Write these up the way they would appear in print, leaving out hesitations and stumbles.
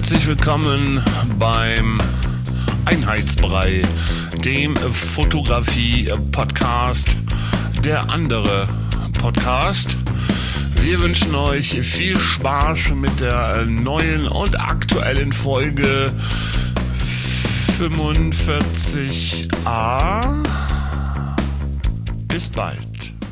Herzlich willkommen beim Einheitsbrei, dem Fotografie-Podcast, der andere Podcast. Wir wünschen euch viel Spaß mit der neuen und aktuellen Folge 45a. Bis bald.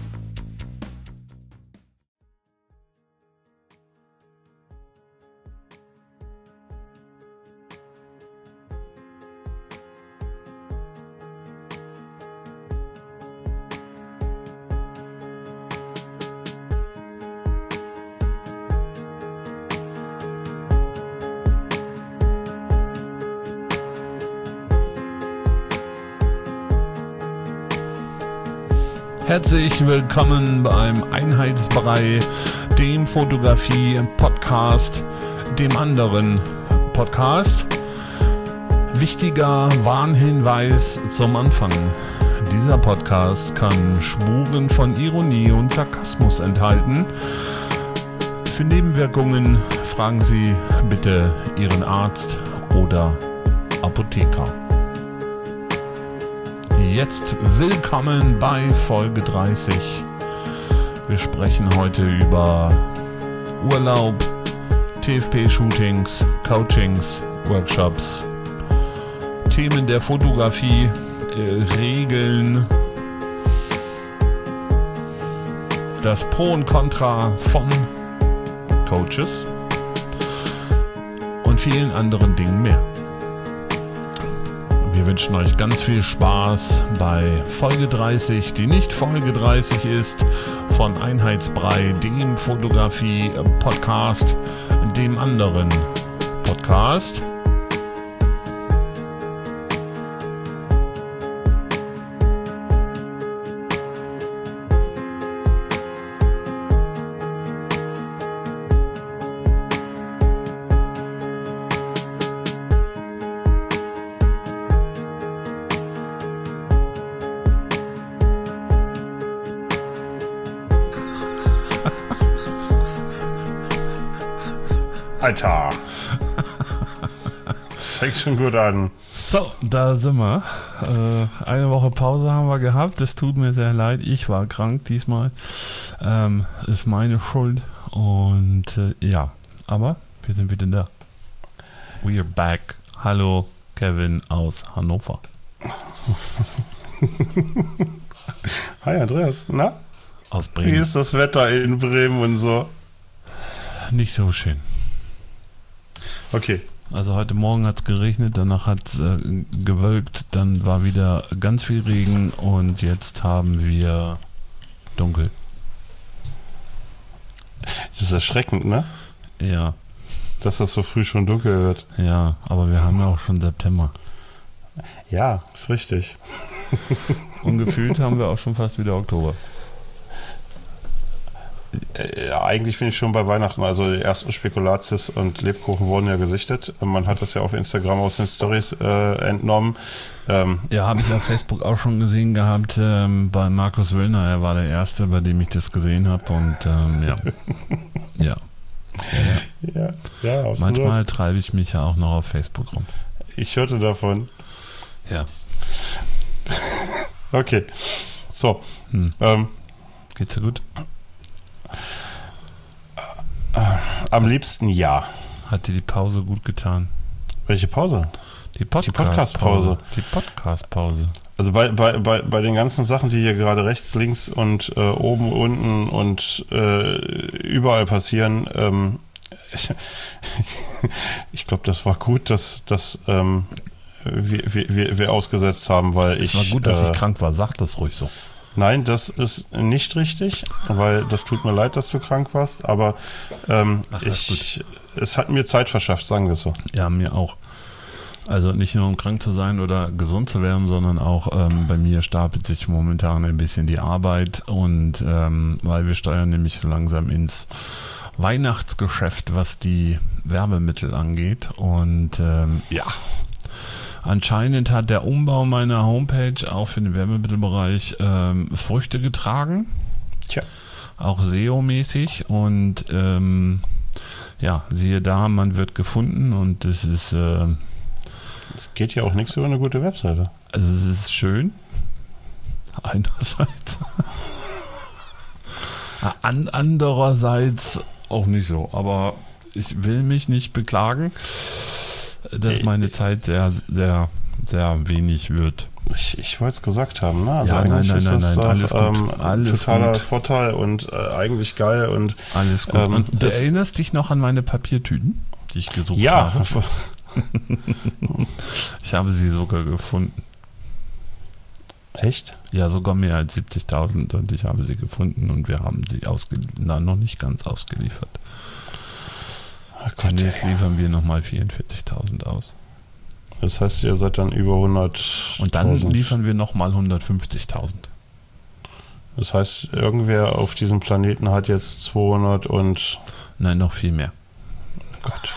Herzlich willkommen beim Einheitsbrei, dem Fotografie-Podcast, dem anderen Podcast. Wichtiger Warnhinweis zum Anfang. Dieser Podcast kann Spuren von Ironie und Sarkasmus enthalten. Für Nebenwirkungen fragen Sie bitte Ihren Arzt oder Apotheker. Jetzt willkommen bei Folge 30. Wir sprechen heute über Urlaub, TFP-Shootings, Coachings, Workshops, Themen der Fotografie, Regeln, das Pro und Contra von Coaches und vielen anderen Dingen mehr. Wir wünschen euch ganz viel Spaß bei Folge 30, die nicht Folge 30 ist, von Einheitsbrei, dem Fotografie-Podcast, dem anderen Podcast. Alter. Fängt schon gut an. So, da sind wir. Eine Woche Pause haben wir gehabt. Es tut mir sehr leid. Ich war krank diesmal. Ist meine Schuld. Und ja, aber wir sind wieder da. We're back. Hallo, Kevin aus Hannover. Hi Andreas, na? Aus Bremen. Wie ist das Wetter in Bremen und so? Nicht so schön. Okay. Also heute Morgen hat es geregnet, danach hat es gewölkt, dann war wieder ganz viel Regen und jetzt haben wir dunkel. Das ist erschreckend, ne? Ja. Dass das so früh schon dunkel wird. Ja, aber wir haben ja auch schon September. Ja, ist richtig. Und gefühlt haben wir auch schon fast wieder Oktober. Ja, eigentlich bin ich schon bei Weihnachten. Also die ersten Spekulatius und Lebkuchen wurden ja gesichtet. Man hat das ja auf Instagram aus den Stories entnommen. Ja, habe ich auf Facebook auch schon gesehen gehabt bei Markus Wöllner. Er war der Erste, bei dem ich das gesehen habe. Und ja. Ja, absolut. Manchmal treibe ich mich ja auch noch auf Facebook rum. Ich hörte davon. Ja. Okay. So. Geht's dir gut? Am liebsten ja. Hat dir die Pause gut getan? Welche Pause? Die Podcast-Pause. Die Podcast-Pause. Also bei den ganzen Sachen, die hier gerade rechts, links und oben, unten und überall passieren, ich glaube, das war gut, dass wir ausgesetzt haben, weil es war gut, dass ich krank war. Sag das ruhig so. Nein, das ist nicht richtig, weil das tut mir leid, dass du krank warst, aber es hat mir Zeit verschafft, sagen wir es so. Ja, mir auch. Also nicht nur um krank zu sein oder gesund zu werden, sondern auch bei mir stapelt sich momentan ein bisschen die Arbeit und weil wir steuern nämlich so langsam ins Weihnachtsgeschäft, was die Werbemittel angeht und ja. Anscheinend hat der Umbau meiner Homepage auch für den Werbemittelbereich Früchte getragen. Tja. Auch SEO-mäßig. Und ja, siehe da, man wird gefunden und es ist... Es geht ja auch nichts über eine gute Webseite. Also es ist schön, einerseits. Andererseits auch nicht so, aber ich will mich nicht beklagen, dass meine Zeit sehr, sehr, sehr wenig wird. Ich wollte es gesagt haben, ne? Also ja, eigentlich nein, ist das alles gut. Alles totaler gut. Vorteil und eigentlich geil und alles gut. Und du erinnerst dich noch an meine Papiertüten, die ich gesucht habe? Ja. Ich habe sie sogar gefunden. Echt? Ja, sogar mehr als 70.000 und ich habe sie gefunden und wir haben sie noch nicht ganz ausgeliefert. Demnächst liefern wir nochmal 44.000 aus. Das heißt, ihr seid dann über 100.000. Und dann liefern wir nochmal 150.000. Das heißt, irgendwer auf diesem Planeten hat jetzt 200 und... Nein, noch viel mehr. Oh Gott.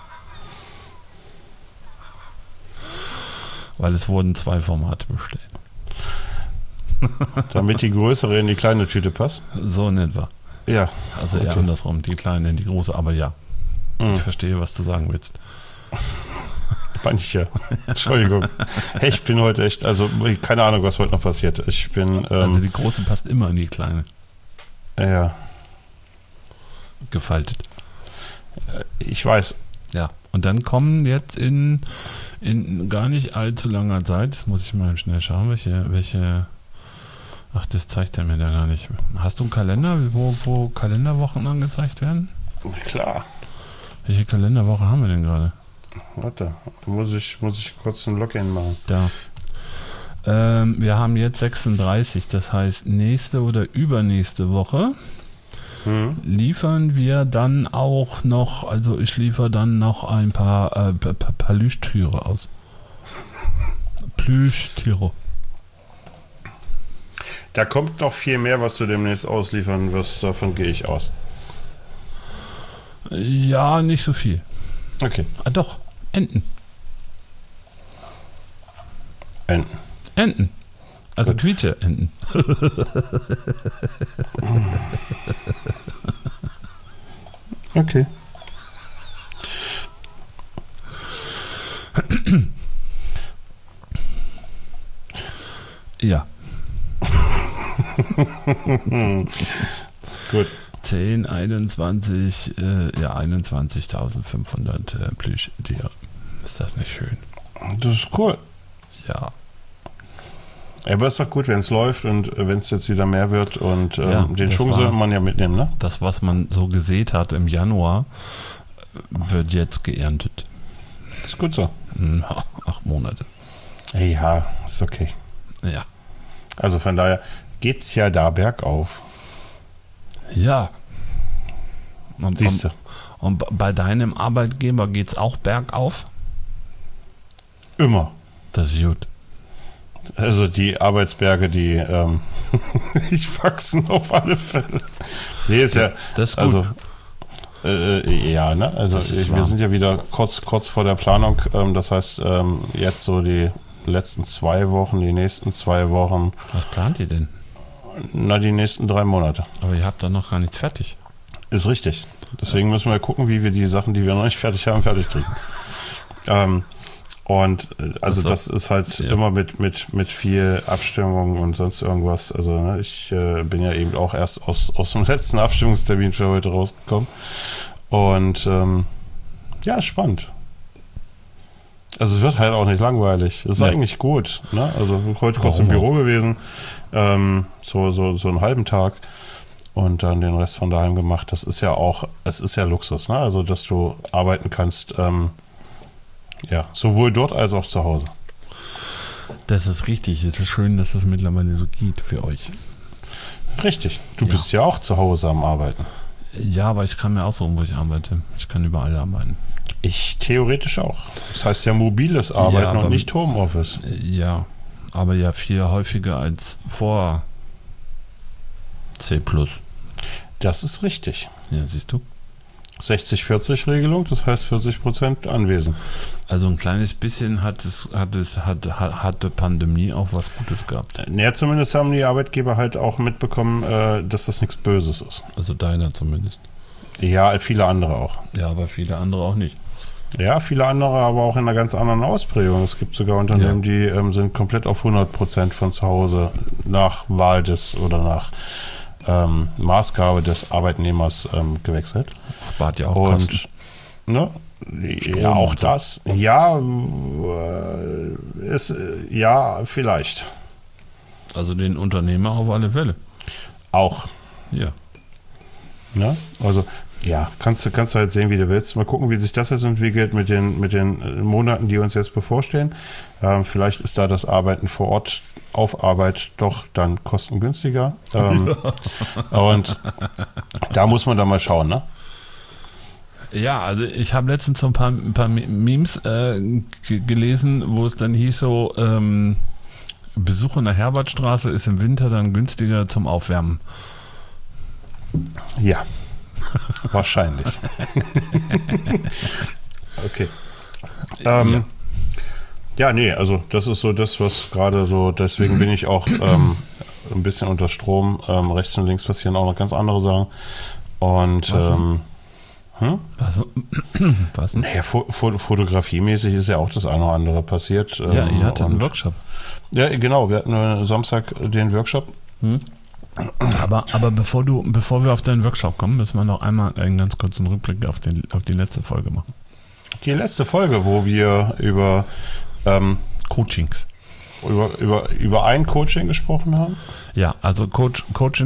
Weil es wurden 2 Formate bestellt. Damit die größere in die kleine Tüte passt? So in etwa. Ja. Also eher andersrum, die kleine in die große, aber ja. Ich verstehe, was du sagen willst. Manche. Entschuldigung. Hey, ich bin heute echt, also keine Ahnung, was heute noch passiert. Ich bin... also die große passt immer in die kleine. Ja. Gefaltet. Ich weiß. Ja. Und dann kommen jetzt in gar nicht allzu langer Zeit, das muss ich mal schnell schauen, welche ach, das zeigt er mir da gar nicht. Hast du einen Kalender, wo Kalenderwochen angezeigt werden? Klar. Welche Kalenderwoche haben wir denn gerade? Warte, muss ich kurz ein Login machen. Da. Wir haben jetzt 36, das heißt nächste oder übernächste Woche liefern wir dann auch noch, also ich liefere dann noch ein paar Plüschtiere aus. Plüschtiere. Da kommt noch viel mehr, was du demnächst ausliefern wirst, davon gehe ich aus. Ja, nicht so viel. Okay. Ah, doch, Enten. Enten. Also Quietsche-Enten. Okay. Ja. Gut. 10, 21, 21.500 Plüschtiere. Ist das nicht schön? Das ist cool. Ja. Aber es ist doch gut, wenn es läuft und wenn es jetzt wieder mehr wird und den Schwung sollte man ja mitnehmen, ne? Das, was man so gesät hat im Januar, wird jetzt geerntet. Das ist gut so. 8 Monate. Ja, ist okay. Ja. Also von daher geht's ja da bergauf. Ja. Siehst du. Und bei deinem Arbeitgeber geht's auch bergauf? Immer. Das ist gut. Also die Arbeitsberge, die wachsen auf alle Fälle. Nee, ist ja, das ist gut. Also ja, ne? Also wir sind ja wieder kurz vor der Planung. Das heißt, jetzt so die letzten 2 Wochen, die nächsten 2 Wochen. Was plant ihr denn? Na, die nächsten 3 Monate. Aber ihr habt da noch gar nichts fertig. Ist richtig. Deswegen müssen wir gucken, wie wir die Sachen, die wir noch nicht fertig haben, fertig kriegen. Und also das ist halt immer mit viel Abstimmung und sonst irgendwas. Also ne, ich bin ja eben auch erst aus dem letzten Abstimmungstermin für heute rausgekommen. Und ja, ist spannend. Also es wird halt auch nicht langweilig. Es ist eigentlich gut. Ne? Also heute kurz im Büro gewesen, so einen halben Tag und dann den Rest von daheim gemacht. Das ist ja auch, es ist ja Luxus, ne? Also dass du arbeiten kannst, ja, sowohl dort als auch zu Hause. Das ist richtig. Es ist schön, dass es mittlerweile so geht für euch. Richtig. Du bist ja auch zu Hause am Arbeiten. Ja, aber ich kann mir aussuchen, wo ich arbeite. Ich kann überall arbeiten. Ich theoretisch auch. Das heißt ja mobiles Arbeiten und nicht Homeoffice. Ja, aber ja viel häufiger als vor C+. Das ist richtig. Ja, siehst du. 60-40-Regelung, das heißt 40% anwesend. Also ein kleines bisschen hat die Pandemie auch was Gutes gehabt. Ja, zumindest haben die Arbeitgeber halt auch mitbekommen, dass das nichts Böses ist. Also deiner zumindest. Ja, viele andere auch. Ja, aber viele andere auch nicht. Ja, viele andere, aber auch in einer ganz anderen Ausprägung. Es gibt sogar Unternehmen, die sind komplett auf 100% von zu Hause nach Wahl oder nach Maßgabe des Arbeitnehmers gewechselt. Spart ja auch Kosten. Ne? Ja, auch so. Das. Ja, ja, vielleicht. Also den Unternehmer auf alle Fälle. Auch. Ja. Ne? Also, ja, kannst du halt sehen, wie du willst. Mal gucken, wie sich das jetzt entwickelt mit den Monaten, die uns jetzt bevorstehen. Vielleicht ist da das Arbeiten vor Ort auf Arbeit doch dann kostengünstiger. Und da muss man dann mal schauen, ne? Ja, also ich habe letztens so ein paar Memes gelesen, wo es dann hieß so, Besuch in der Herbertstraße ist im Winter dann günstiger zum Aufwärmen. Ja, wahrscheinlich. Okay. Ja, nee, also das ist so das, was gerade so, deswegen bin ich auch ein bisschen unter Strom. Rechts und links passieren auch noch ganz andere Sachen. Und Was? Naja, fotografiemäßig ist ja auch das eine oder andere passiert. Ja, ihr hattet einen Workshop. Ja, genau, wir hatten Samstag den Workshop. Aber bevor wir auf deinen Workshop kommen, müssen wir noch einmal einen ganz kurzen Rückblick auf die letzte Folge machen. Die letzte Folge, wo wir über Coachings. Über ein Coaching gesprochen haben? Ja, also Coaches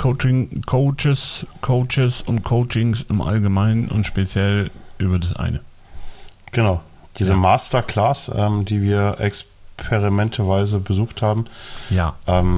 und Coachings im Allgemeinen und speziell über das eine. Genau. Diese Masterclass, die wir experimenteweise besucht haben. Ja.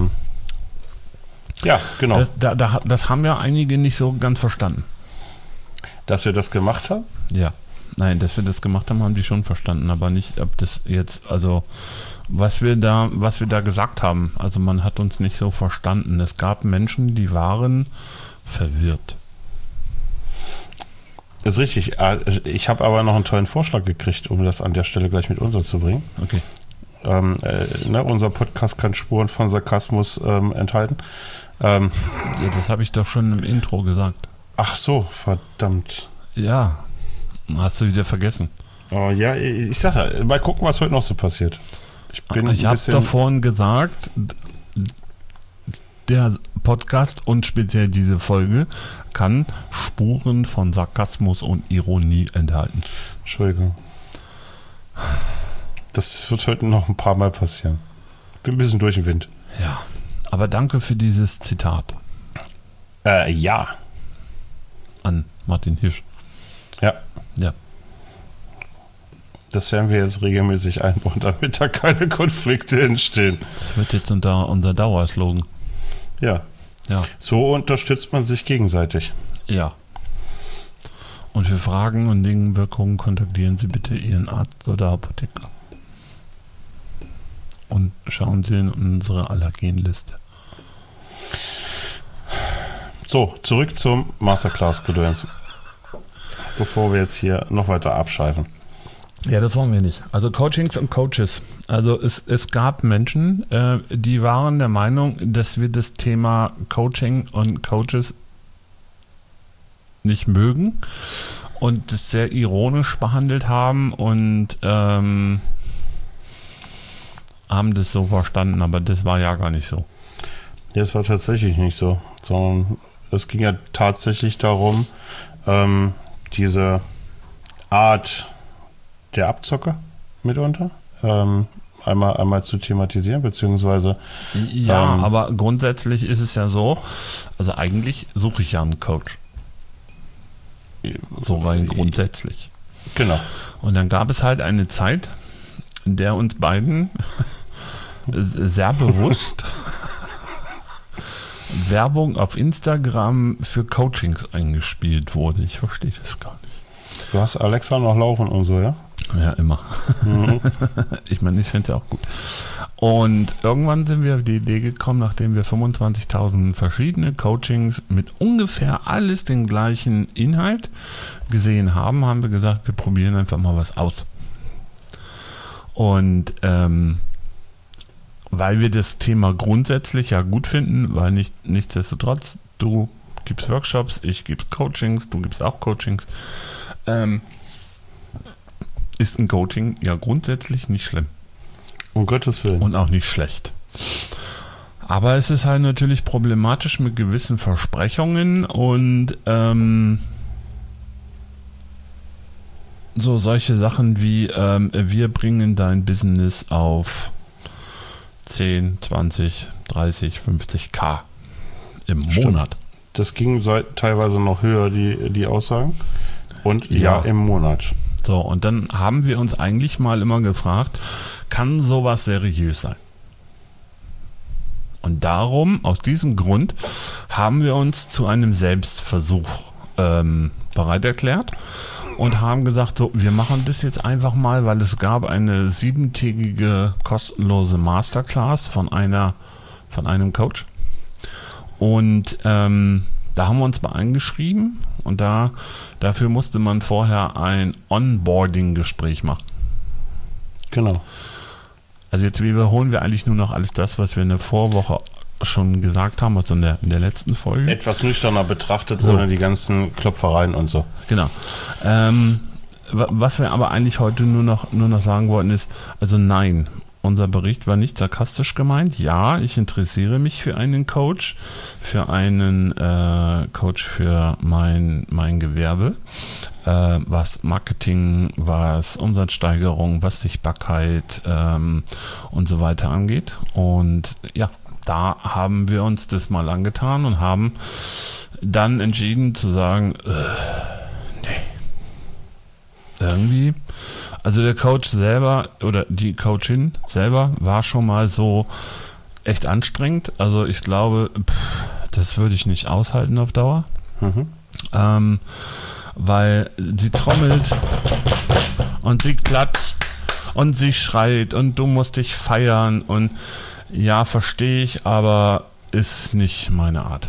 Ja, genau. Das haben ja einige nicht so ganz verstanden. Dass wir das gemacht haben? Ja. Nein, dass wir das gemacht haben, haben die schon verstanden, aber nicht, ob das jetzt, also was wir da gesagt haben, also man hat uns nicht so verstanden. Es gab Menschen, die waren verwirrt. Ist richtig. Ich habe aber noch einen tollen Vorschlag gekriegt, um das an der Stelle gleich mit unterzubringen. Okay. Unser Podcast kann Spuren von Sarkasmus enthalten. Ja, das habe ich doch schon im Intro gesagt. Ach so, verdammt. Ja, hast du wieder vergessen. Oh, ja, ich sag ja, mal gucken, was heute noch so passiert. Ich habe doch vorhin gesagt, der Podcast und speziell diese Folge kann Spuren von Sarkasmus und Ironie enthalten. Entschuldigung. Das wird heute noch ein paar Mal passieren. Bin ein bisschen durch den Wind. Ja, aber danke für dieses Zitat. Ja. An Martin Hirsch. Ja. Ja. Das werden wir jetzt regelmäßig einbauen, damit da keine Konflikte entstehen. Das wird jetzt unser Dauerslogan. Ja. Ja. So unterstützt man sich gegenseitig. Ja. Und für Fragen und Nebenwirkungen kontaktieren Sie bitte Ihren Arzt oder Apotheker. Und schauen Sie in unsere Allergenliste. So, zurück zum Masterclass-Gedöns. Bevor wir jetzt hier noch weiter abschweifen. Ja, das wollen wir nicht. Also Coachings und Coaches. Also es gab Menschen, die waren der Meinung, dass wir das Thema Coaching und Coaches nicht mögen und das sehr ironisch behandelt haben und haben das so verstanden, aber das war ja gar nicht so. Ja, das war tatsächlich nicht so, sondern es ging ja tatsächlich darum, diese Art der Abzocker mitunter einmal zu thematisieren, beziehungsweise ja, aber grundsätzlich ist es ja so, also eigentlich suche ich ja einen Coach. So rein grundsätzlich. Genau. Und dann gab es halt eine Zeit, in der uns beiden sehr bewusst Werbung auf Instagram für Coachings eingespielt wurde. Ich verstehe das gar nicht. Du hast Alexa noch laufen und so, ja? Ja, immer. Mhm. Ich meine, ich finde es ja auch gut. Und irgendwann sind wir auf die Idee gekommen, nachdem wir 25.000 verschiedene Coachings mit ungefähr alles den gleichen Inhalt gesehen haben, haben wir gesagt, wir probieren einfach mal was aus. Und weil wir das Thema grundsätzlich ja gut finden, weil nichtsdestotrotz, du gibst Workshops, ich gebe Coachings, du gibst auch Coachings. Ist ein Coaching ja grundsätzlich nicht schlimm. Um Gottes Willen. Und auch nicht schlecht. Aber es ist halt natürlich problematisch mit gewissen Versprechungen und so solche Sachen wie wir bringen dein Business auf 10, 20, 30, 50k im Monat. Das ging teilweise noch höher, die Aussagen. Und ja, im Monat. So, und dann haben wir uns eigentlich mal immer gefragt, kann sowas seriös sein? Und darum, aus diesem Grund, haben wir uns zu einem Selbstversuch bereit erklärt und haben gesagt, so, wir machen das jetzt einfach mal, weil es gab eine 7-tägige kostenlose Masterclass von einem Coach. Und da haben wir uns mal eingeschrieben und dafür musste man vorher ein Onboarding-Gespräch machen. Genau. Also jetzt wiederholen wir eigentlich nur noch alles das, was wir in der Vorwoche schon gesagt haben, also in der letzten Folge. Etwas nüchterner betrachtet, ohne die ganzen Klopfereien und so. Genau. Was wir aber eigentlich heute nur noch sagen wollten ist, also nein, unser Bericht war nicht sarkastisch gemeint. Ja, ich interessiere mich für einen Coach, für mein Gewerbe, was Marketing, was Umsatzsteigerung, was Sichtbarkeit und so weiter angeht. Und ja, da haben wir uns das mal angetan und haben dann entschieden zu sagen, nee. Irgendwie, also der Coach selber oder die Coachin selber war schon mal so echt anstrengend. Also ich glaube, das würde ich nicht aushalten auf Dauer. Weil sie trommelt und sie klatscht und sie schreit und du musst dich feiern und ja, verstehe ich, aber ist nicht meine Art.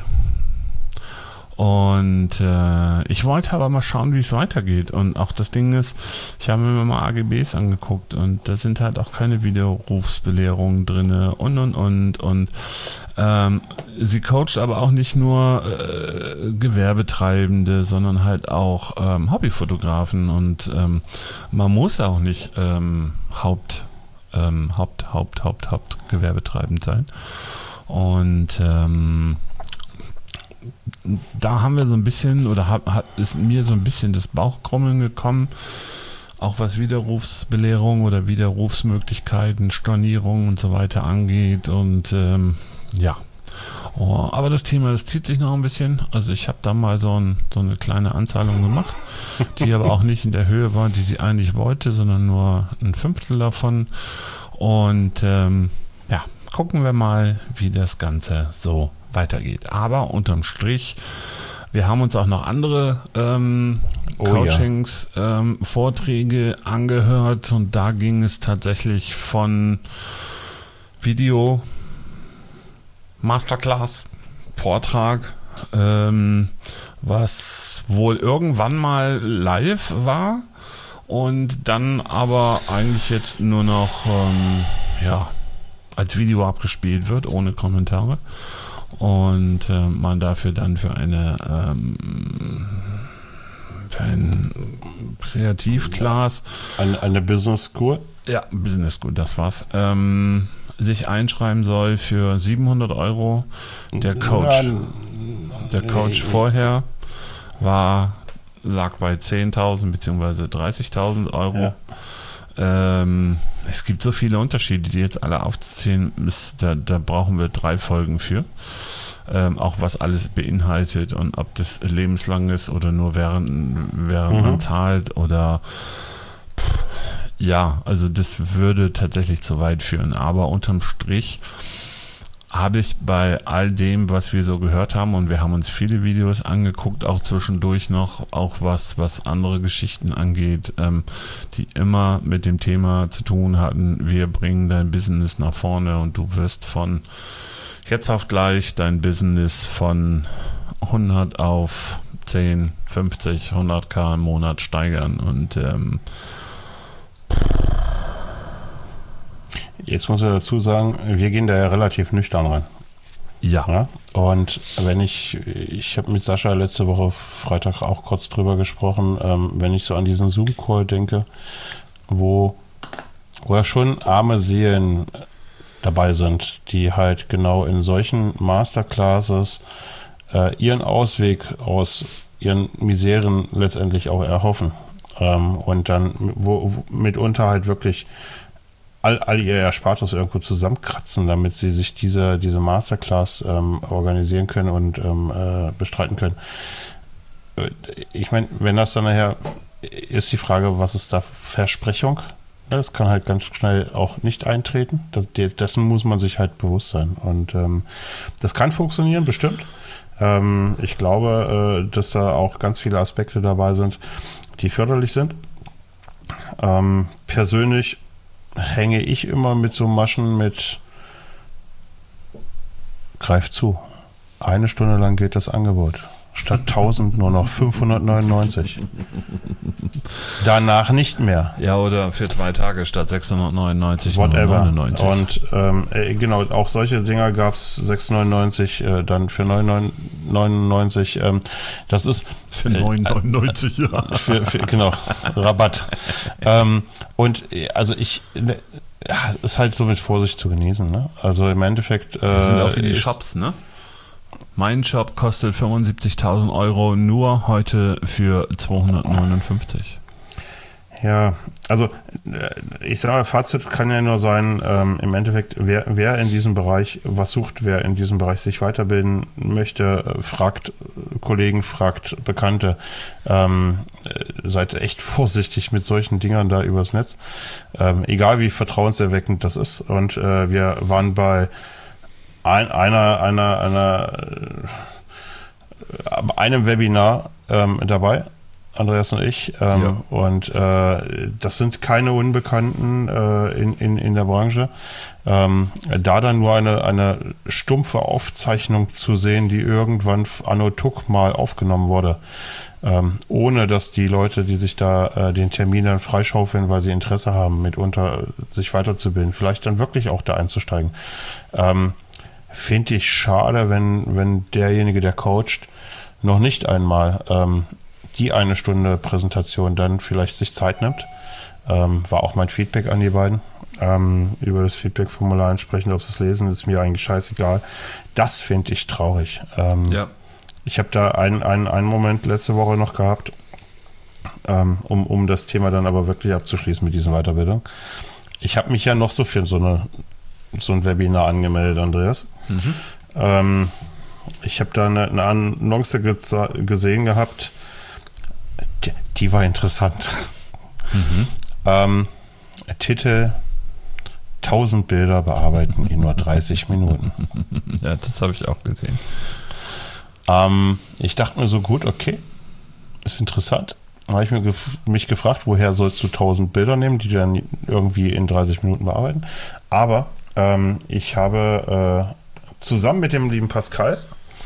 Und ich wollte aber mal schauen, wie es weitergeht. Und auch das Ding ist, ich habe mir mal AGBs angeguckt und da sind halt auch keine Widerrufsbelehrungen drin und sie coacht aber auch nicht nur Gewerbetreibende, sondern halt auch Hobbyfotografen und man muss auch nicht Hauptgewerbetreibend sein. Und da haben wir so ein bisschen, oder ist mir so ein bisschen das Bauchkrummeln gekommen, auch was Widerrufsbelehrung oder Widerrufsmöglichkeiten, Stornierung und so weiter angeht. Und ja, aber das Thema, das zieht sich noch ein bisschen. Also ich habe da mal so eine kleine Anzahlung gemacht, die aber auch nicht in der Höhe war, die sie eigentlich wollte, sondern nur ein Fünftel davon. Und ja, gucken wir mal, wie das Ganze so weitergeht. Aber unterm Strich, wir haben uns auch noch andere Coachings, Vorträge angehört und da ging es tatsächlich von Video, Masterclass, Vortrag, was wohl irgendwann mal live war und dann aber eigentlich jetzt nur noch als Video abgespielt wird, ohne Kommentare. Und man dafür dann für ein Kreativclass eine Business School? Ja, Business School, das war's. Sich einschreiben soll für 700 €. Der Coach vorher lag bei 10.000 bzw. 30.000 €. Ja. Es gibt so viele Unterschiede, die jetzt alle aufzuzählen, da brauchen wir 3 Folgen für. Auch was alles beinhaltet und ob das lebenslang ist oder nur während man zahlt oder ja, also das würde tatsächlich zu weit führen. Aber unterm Strich habe ich bei all dem, was wir so gehört haben, und wir haben uns viele Videos angeguckt, auch zwischendurch noch, auch was andere Geschichten angeht, die immer mit dem Thema zu tun hatten, wir bringen dein Business nach vorne und du wirst von jetzt auf gleich dein Business von 100 auf 10, 50, 100k im Monat steigern und jetzt muss ich dazu sagen, wir gehen da ja relativ nüchtern rein. Ja. Und wenn ich habe mit Sascha letzte Woche Freitag auch kurz drüber gesprochen, wenn ich so an diesen Zoom-Call denke, wo ja schon arme Seelen dabei sind, die halt genau in solchen Masterclasses ihren Ausweg aus ihren Miseren letztendlich auch erhoffen. Und dann wo mitunter halt wirklich all ihr Erspartes irgendwo zusammenkratzen, damit sie sich diese Masterclass organisieren können und bestreiten können. Ich meine, wenn das dann nachher ist die Frage, was ist da Versprechung? Das kann halt ganz schnell auch nicht eintreten. Dessen muss man sich halt bewusst sein. Und das kann funktionieren, bestimmt. Ich glaube, dass da auch ganz viele Aspekte dabei sind, die förderlich sind. Persönlich hänge ich immer mit so Maschen mit greif zu. 1 Stunde lang geht das Angebot. Statt 1000 nur noch 599. Danach nicht mehr. Ja, oder für 2 Tage statt 699. Whatever. 99. Und genau, auch solche Dinger gab es 6,99, dann für 9,99. Das ist für 9,99, ja. Für, genau, Rabatt. Und also ist halt so mit Vorsicht zu genießen. Ne? Also im Endeffekt. Das sind auch wie die Shops, ne? Mein Shop kostet 75.000 Euro nur heute für 259. Ja, also ich sage, Fazit kann ja nur sein, im Endeffekt, wer in diesem Bereich was sucht, wer in diesem Bereich sich weiterbilden möchte, fragt Kollegen, fragt Bekannte. Seid echt vorsichtig mit solchen Dingern da übers Netz. Egal wie vertrauenserweckend das ist. Und wir waren bei einem Webinar dabei, Andreas und ich, ja. Und das sind keine Unbekannten in der Branche. Da dann nur eine stumpfe Aufzeichnung zu sehen, die irgendwann anno tuck mal aufgenommen wurde, ohne dass die Leute, die sich da den Termin dann freischaufeln, weil sie Interesse haben, mitunter sich weiterzubilden, vielleicht dann wirklich auch da einzusteigen. Finde ich schade, wenn derjenige, der coacht, noch nicht einmal die 1 Stunde Präsentation dann vielleicht sich Zeit nimmt. War auch mein Feedback an die beiden. Über das Feedback-Formular entsprechend, ob sie es lesen, ist mir eigentlich scheißegal. Das finde ich traurig. Ja. Ich habe da einen Moment letzte Woche noch gehabt, um das Thema dann aber wirklich abzuschließen mit dieser Weiterbildung. Ich habe mich ja noch so für so ein Webinar angemeldet, Andreas. Mhm. Ich habe da eine Annonce gesehen gehabt, die war interessant. Mhm. Titel: 1000 Bilder bearbeiten in nur 30 Minuten. Ja, das habe ich auch gesehen. Ich dachte mir so, gut, okay, ist interessant. Da habe ich mich gefragt, woher sollst du 1000 Bilder nehmen, die du dann irgendwie in 30 Minuten bearbeiten. Aber ich habe zusammen mit dem lieben Pascal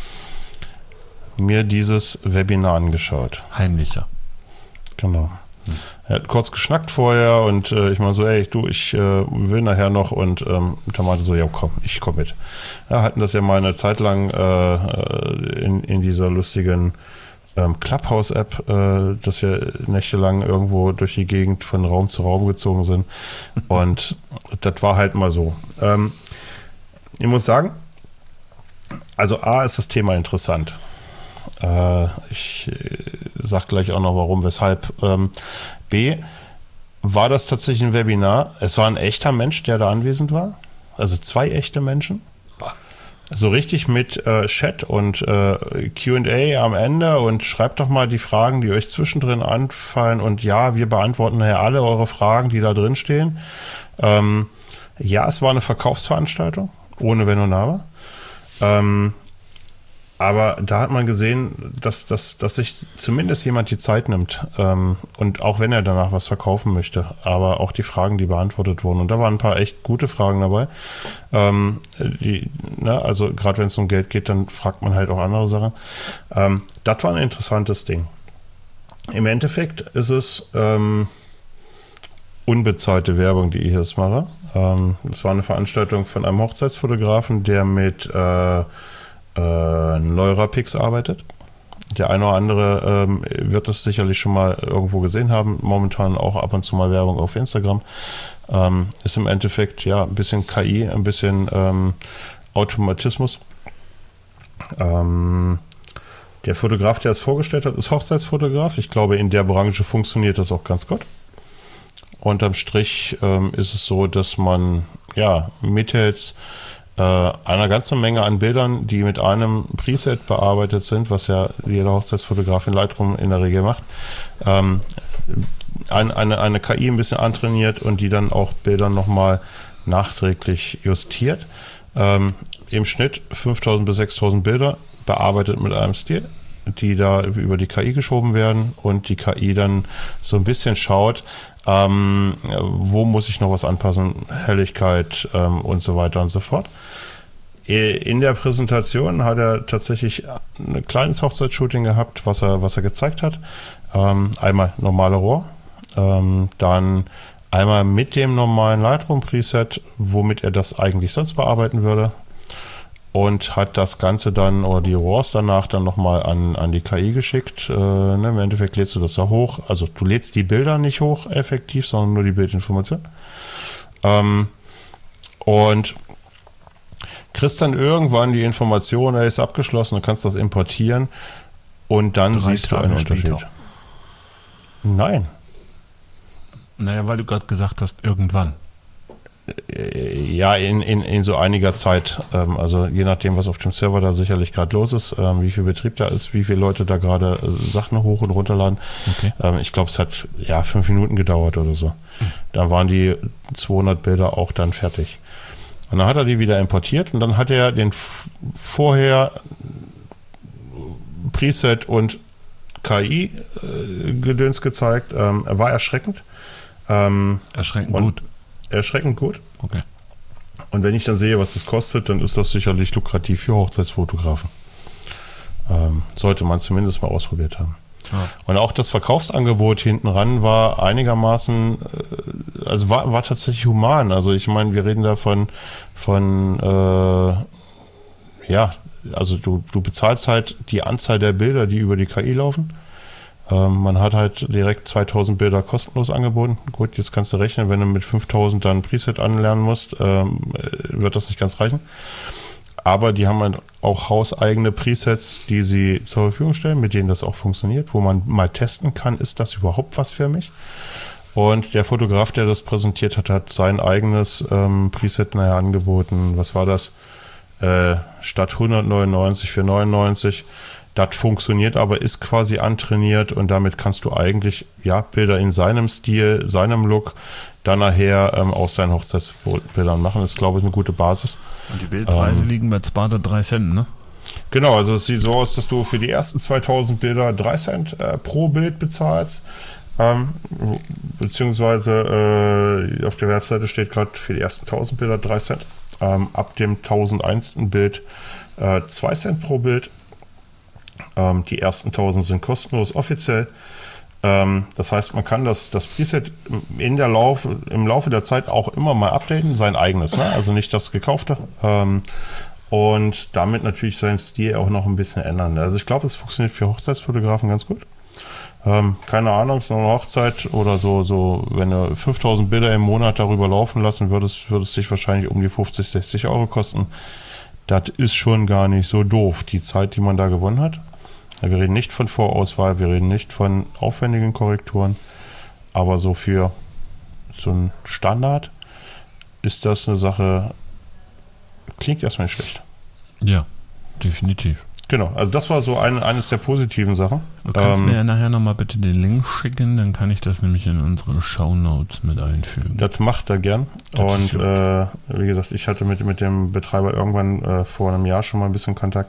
mir dieses Webinar angeschaut. Heimlicher. Genau. Er hat kurz geschnackt vorher und ich meine so, ey, ich will nachher noch, und da meinte so, ja komm, ich komme mit. Ja, hatten das ja mal eine Zeit lang in dieser lustigen Clubhouse-App, dass wir nächtelang irgendwo durch die Gegend von Raum zu Raum gezogen sind, und das war halt mal so. Ich muss sagen, also A, ist das Thema interessant. Ich sag gleich auch noch warum, weshalb. B, war das tatsächlich ein Webinar. Es war ein echter Mensch, der da anwesend war. Also 2 echte Menschen. So richtig mit Chat und Q&A am Ende, und schreibt doch mal die Fragen, die euch zwischendrin anfallen, und ja, wir beantworten nachher alle eure Fragen, die da drin stehen. Ja, es war eine Verkaufsveranstaltung, ohne Wenn und Aber. Aber da hat man gesehen, dass sich zumindest jemand die Zeit nimmt. Und auch wenn er danach was verkaufen möchte. Aber auch die Fragen, die beantwortet wurden. Und da waren ein paar echt gute Fragen dabei. Also gerade wenn es um Geld geht, dann fragt man halt auch andere Sachen. Das war ein interessantes Ding. Im Endeffekt ist es unbezahlte Werbung, die ich jetzt mache. Das war eine Veranstaltung von einem Hochzeitsfotografen, der mit Neurapix arbeitet. Der eine oder andere wird das sicherlich schon mal irgendwo gesehen haben. Momentan auch ab und zu mal Werbung auf Instagram. Ist im Endeffekt ja ein bisschen KI, ein bisschen Automatismus. Der Fotograf, der es vorgestellt hat, ist Hochzeitsfotograf. Ich glaube, in der Branche funktioniert das auch ganz gut. Unterm Strich ist es so, dass man ja mittels einer ganzen Menge an Bildern, die mit einem Preset bearbeitet sind, was ja jeder Hochzeitsfotograf in Lightroom in der Regel macht, eine KI ein bisschen antrainiert und die dann auch Bilder nochmal nachträglich justiert. Im Schnitt 5.000 bis 6.000 Bilder bearbeitet mit einem Stil, die da über die KI geschoben werden und die KI dann so ein bisschen schaut, wo muss ich noch was anpassen, Helligkeit und so weiter und so fort. In der Präsentation hat er tatsächlich ein kleines Hochzeitsshooting gehabt, was er gezeigt hat. Einmal normale RAW, dann einmal mit dem normalen Lightroom-Preset, womit er das eigentlich sonst bearbeiten würde. Und hat das Ganze dann, oder die RAWs danach dann nochmal an die KI geschickt. Im Endeffekt lädst du das da hoch. Also du lädst die Bilder nicht hoch effektiv, sondern nur die Bildinformation. Und kriegst dann irgendwann die Information, er ist abgeschlossen, du kannst das importieren und dann siehst du einen Unterschied. Nein. Naja, weil du gerade gesagt hast, irgendwann. Ja, in so einiger Zeit, also je nachdem, was auf dem Server da sicherlich gerade los ist, wie viel Betrieb da ist, wie viele Leute da gerade Sachen hoch und runterladen. Okay. Ich glaube, es hat 5 Minuten gedauert oder so. Dann waren die 200 Bilder auch dann fertig. Und dann hat er die wieder importiert und dann hat er den vorher Preset und KI-Gedöns gezeigt. Er war erschreckend. Erschreckend gut. Okay. Und wenn ich dann sehe, was das kostet, dann ist das sicherlich lukrativ für Hochzeitsfotografen. Sollte man zumindest mal ausprobiert haben. Ja. Und auch das Verkaufsangebot hinten ran war einigermaßen, also war tatsächlich human. Also ich meine, wir reden da von also du bezahlst halt die Anzahl der Bilder, die über die KI laufen. Man hat halt direkt 2000 Bilder kostenlos angeboten. Gut, jetzt kannst du rechnen, wenn du mit 5000 dann ein Preset anlernen musst, wird das nicht ganz reichen. Aber die haben halt auch hauseigene Presets, die sie zur Verfügung stellen, mit denen das auch funktioniert, wo man mal testen kann, ist das überhaupt was für mich? Und der Fotograf, der das präsentiert hat, hat sein eigenes Preset angeboten. Was war das? Statt 199 für 99. Das funktioniert aber, ist quasi antrainiert und damit kannst du eigentlich Bilder in seinem Stil, seinem Look dann nachher aus deinen Hochzeitsbildern machen. Das ist, glaube ich, eine gute Basis. Und die Bildpreise liegen bei 3 Cent, ne? Genau, also es sieht so aus, dass du für die ersten 2000 Bilder 3 Cent pro Bild bezahlst. Beziehungsweise auf der Webseite steht gerade für die ersten 1000 Bilder 3 Cent. Ab dem 1001. Bild 2 Cent pro Bild. Die ersten 1000 sind kostenlos offiziell. Das heißt, man kann das Preset im Laufe der Zeit auch immer mal updaten, sein eigenes, ne? Also nicht das gekaufte. Und damit natürlich seinen Stil auch noch ein bisschen ändern. Also ich glaube, es funktioniert für Hochzeitsfotografen ganz gut. Keine Ahnung, so eine Hochzeit oder so, wenn du 5000 Bilder im Monat darüber laufen lassen würdest, würde es dich wahrscheinlich um die 50, 60 Euro kosten. Das ist schon gar nicht so doof, die Zeit, die man da gewonnen hat. Wir reden nicht von Vorauswahl, wir reden nicht von aufwendigen Korrekturen, aber so für so einen Standard ist das eine Sache, klingt erstmal nicht schlecht. Ja, definitiv. Genau, also das war so eines der positiven Sachen. Du kannst mir ja nachher nochmal bitte den Link schicken, dann kann ich das nämlich in unsere Shownotes mit einfügen. Das macht er gern. Das und wie gesagt, ich hatte mit dem Betreiber irgendwann vor einem Jahr schon mal ein bisschen Kontakt.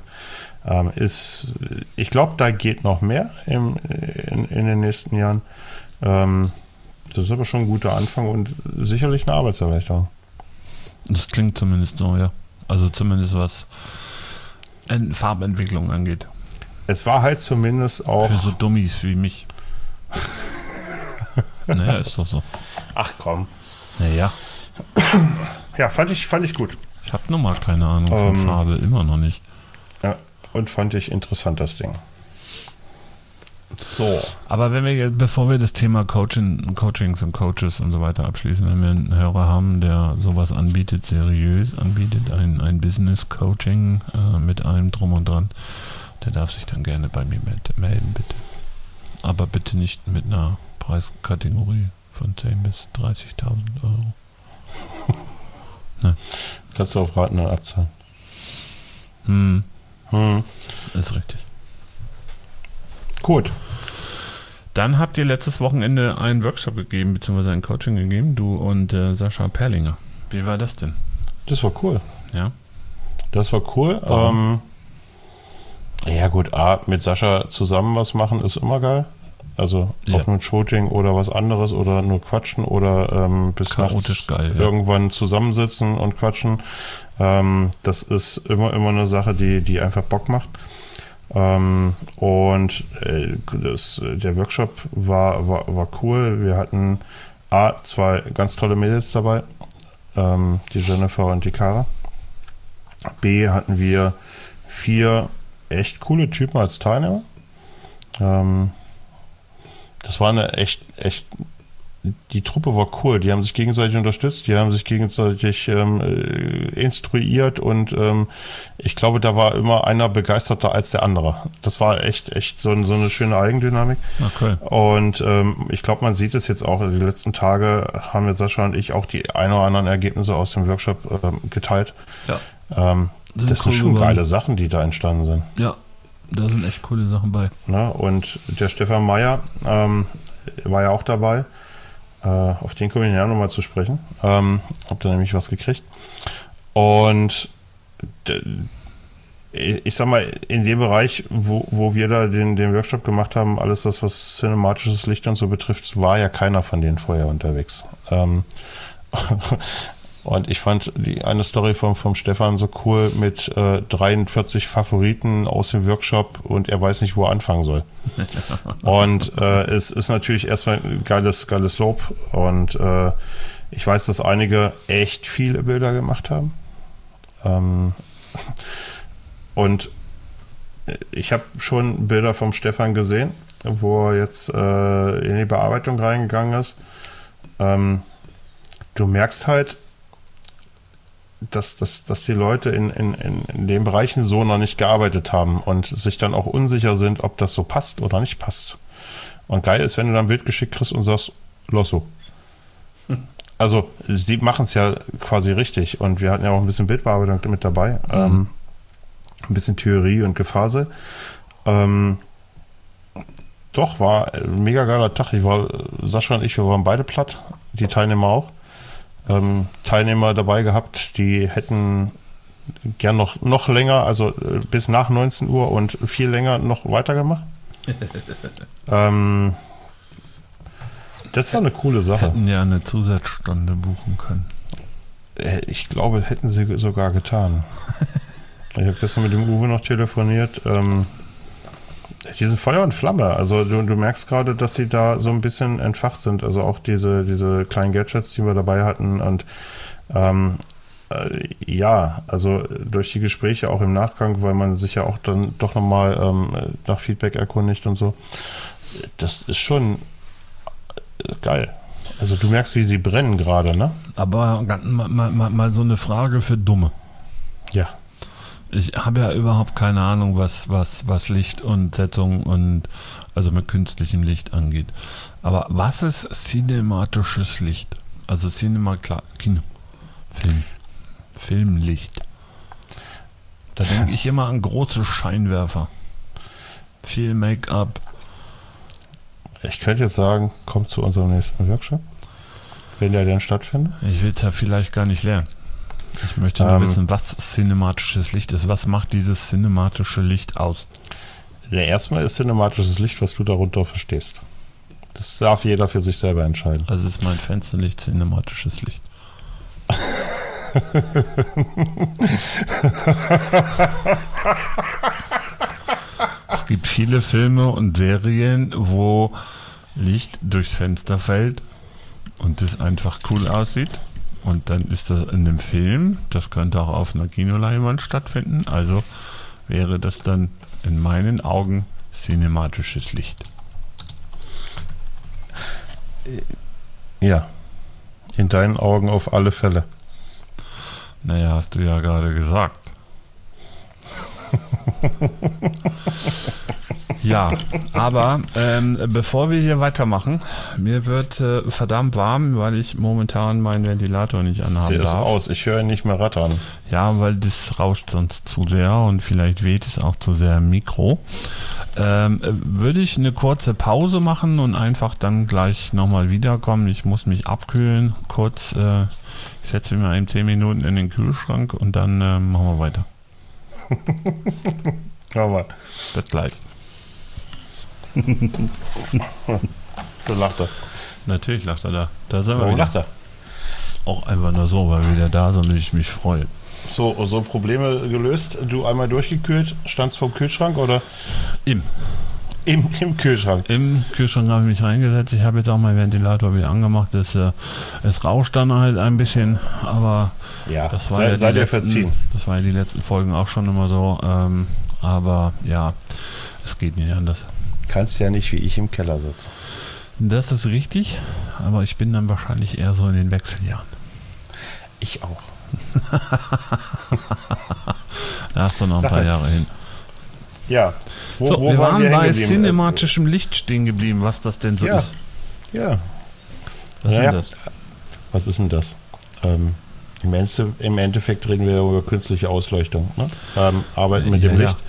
Ich glaube, da geht noch mehr in den nächsten Jahren. Das ist aber schon ein guter Anfang und sicherlich eine Arbeitserleichterung. Das klingt zumindest so, ja. Also zumindest was Farbentwicklung angeht. Es war halt zumindest auch... Für so Dummies wie mich. Naja, ist doch so. Ach komm. Naja. Ja, fand ich gut. Ich habe nochmal keine Ahnung von Farbe, immer noch nicht. Ja, und fand ich interessant, das Ding. So. Aber bevor wir das Thema Coachings und Coaches und so weiter abschließen, wenn wir einen Hörer haben, der sowas anbietet, seriös anbietet, ein Business-Coaching mit allem drum und dran, der darf sich dann gerne bei mir melden, bitte. Aber bitte nicht mit einer Preiskategorie von 10.000 bis 30.000 Euro. Ne. Kannst du auf Raten dann abzahlen. Ist richtig. Gut. Dann habt ihr letztes Wochenende einen Workshop gegeben, beziehungsweise ein Coaching gegeben, du und Sascha Perlinger. Wie war das denn? Das war cool. Ja. Das war cool. Ja gut, mit Sascha zusammen was machen ist immer geil. Also ob nur ein Shooting oder was anderes oder nur quatschen oder bis nachts irgendwann zusammensitzen und quatschen. Das ist immer eine Sache, die einfach Bock macht. Und der Workshop war cool. Wir hatten zwei ganz tolle Mädels dabei, die Jennifer und die Cara. B hatten wir 4 echt coole Typen als Teilnehmer. Das war eine echt, die Truppe war cool. Die haben sich gegenseitig unterstützt, die haben sich gegenseitig instruiert und ich glaube, da war immer einer begeisterter als der andere. Das war echt so eine schöne Eigendynamik. Okay. Und ich glaube, man sieht es jetzt auch. Die letzten Tage haben jetzt Sascha und ich auch die ein oder anderen Ergebnisse aus dem Workshop geteilt. Ja. Das sind schon geile Sachen, die da entstanden sind. Ja, da sind echt coole Sachen bei. Na, und der Stefan Meyer war ja auch dabei. Auf den komme ich ja nochmal zu sprechen. Hab da nämlich was gekriegt. Und ich sag mal, in dem Bereich, wo wir da den Workshop gemacht haben, alles das, was cinematisches Licht und so betrifft, war ja keiner von denen vorher unterwegs. Und ich fand die eine Story vom Stefan so cool mit 43 Favoriten aus dem Workshop und er weiß nicht, wo er anfangen soll. Und es ist natürlich erstmal ein geiles Lob und ich weiß, dass einige echt viele Bilder gemacht haben. Und ich habe schon Bilder vom Stefan gesehen, wo er jetzt in die Bearbeitung reingegangen ist. Du merkst halt, dass die Leute in den Bereichen so noch nicht gearbeitet haben und sich dann auch unsicher sind, ob das so passt oder nicht passt. Und geil ist, wenn du dann ein Bild geschickt kriegst und sagst, los so. Also sie machen es ja quasi richtig und wir hatten ja auch ein bisschen Bildbearbeitung mit dabei, ein bisschen Theorie und Gefasel. Doch, war ein mega geiler Tag. Sascha und ich, wir waren beide platt, die Teilnehmer auch. Teilnehmer dabei gehabt, die hätten gern noch länger, also bis nach 19 Uhr und viel länger noch weitergemacht. Das war eine coole Sache. Hätten ja eine Zusatzstunde buchen können. Ich glaube, hätten sie sogar getan. Ich habe gestern mit dem Uwe noch telefoniert. Die sind Feuer und Flamme. Also du merkst gerade, dass sie da so ein bisschen entfacht sind. Also auch diese kleinen Gadgets, die wir dabei hatten. Und ja, also durch die Gespräche auch im Nachgang, weil man sich ja auch dann doch nochmal nach Feedback erkundigt und so. Das ist schon geil. Also du merkst, wie sie brennen gerade, ne? Aber mal so eine Frage für Dumme. Ja. Ich habe ja überhaupt keine Ahnung, was Licht und Setzung und also mit künstlichem Licht angeht. Aber was ist cinematisches Licht? Also Kino, Filmlicht. Da denke ich immer an große Scheinwerfer. Viel Make-up. Ich könnte jetzt sagen, kommt zu unserem nächsten Workshop, wenn der denn stattfindet. Ich will es ja vielleicht gar nicht lernen. Ich möchte nur wissen, was cinematisches Licht ist. Was macht dieses cinematische Licht aus? Erstmal ist cinematisches Licht, was du darunter verstehst. Das darf jeder für sich selber entscheiden. Also ist mein Fensterlicht cinematisches Licht. Es gibt viele Filme und Serien, wo Licht durchs Fenster fällt und es einfach cool aussieht. Und dann ist das in dem Film, das könnte auch auf einer Kinoleinwand stattfinden, also wäre das dann in meinen Augen cinematisches Licht. Ja, in deinen Augen auf alle Fälle. Naja, hast du ja gerade gesagt. Ja, aber bevor wir hier weitermachen, mir wird verdammt warm, weil ich momentan meinen Ventilator nicht anhaben Der darf. ist aus, ich höre ihn nicht mehr rattern. Ja, weil das rauscht sonst zu sehr und vielleicht weht es auch zu sehr im Mikro. Würde ich eine kurze Pause machen und einfach dann gleich nochmal wiederkommen. Ich muss mich abkühlen, kurz. Ich setze mich mal in 10 Minuten in den Kühlschrank und dann machen wir weiter. Mal. Bis gleich. So lacht er. Natürlich lacht er da. Da sind wir Warum wieder. lacht er? Auch einfach nur so, weil wir wieder da sind und ich mich freue. So Probleme gelöst. Du einmal durchgekühlt, standst vorm Kühlschrank oder? Im Kühlschrank. Im Kühlschrank habe ich mich reingesetzt. Ich habe jetzt auch meinen Ventilator wieder angemacht. Es rauscht dann halt ein bisschen, aber ja, das war sei dir verziehen. Das war ja die letzten Folgen auch schon immer so. Aber ja, es geht nicht anders. Kannst ja nicht wie ich im Keller sitzen. Das ist richtig, aber ich bin dann wahrscheinlich eher so in den Wechseljahren. Ich auch. Da hast du noch ein paar Jahre hin. Ja. Wo wir waren bei cinematischem Licht stehen geblieben, was das denn so ist. Ja. Was ist denn das? Was ist denn das? Im Endeffekt reden wir über künstliche Ausleuchtung. Ne? Arbeiten mit dem Licht.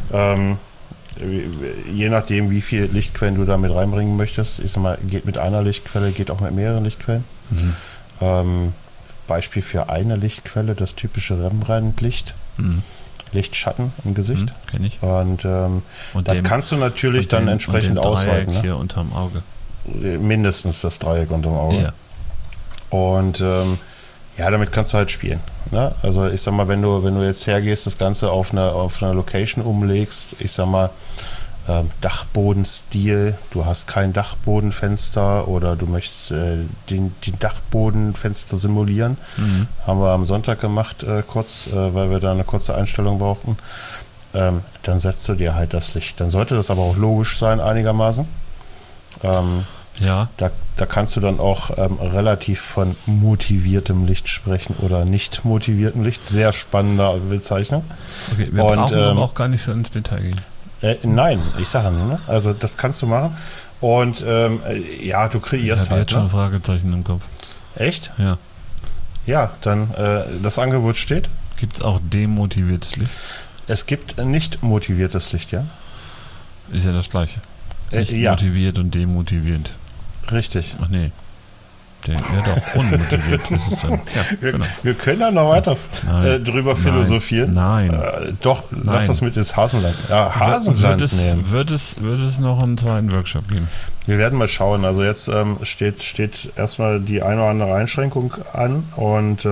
Je nachdem, wie viel Lichtquellen du da mit reinbringen möchtest. Ich sag mal, geht mit einer Lichtquelle, geht auch mit mehreren Lichtquellen. Beispiel für eine Lichtquelle, das typische Rembrandt-Licht. Lichtschatten im Gesicht. Kenn ich. Und da kannst du natürlich dann entsprechend ausweiten. Ne? Hier unterm Auge. Mindestens das Dreieck unterm Auge. Ja. Und damit kannst du halt spielen. Ne? Also ich sag mal, wenn du jetzt hergehst, das Ganze auf einer Location umlegst, ich sag mal, Dachbodenstil, du hast kein Dachbodenfenster oder du möchtest die Dachbodenfenster simulieren. Haben wir am Sonntag gemacht, kurz, weil wir da eine kurze Einstellung brauchten. Dann setzt du dir halt das Licht. Dann sollte das aber auch logisch sein, einigermaßen. Ja. Da kannst du dann auch relativ von motiviertem Licht sprechen oder nicht motiviertem Licht. Sehr spannende Bezeichnung. Okay, wir brauchen aber auch gar nicht so ins Detail gehen. Nein, ich sage nicht. Ne? Also das kannst du machen. Und du kreierst ich habe jetzt schon Fragezeichen im Kopf. Echt? Ja. Ja, dann das Angebot steht. Gibt es auch demotiviertes Licht? Es gibt nicht motiviertes Licht, ja. Ist ja das Gleiche. Nicht motiviert und demotivierend. Richtig. Ach nee. Ja doch, unmotiviert ist es dann. Ja, wir können da noch weiter drüber philosophieren. Nein. Lass das mit ins Hasenland. Ja, Hasenland nehmen. Wird es noch einen zweiten Workshop geben? Wir werden mal schauen. Also jetzt steht erstmal die eine oder andere Einschränkung an und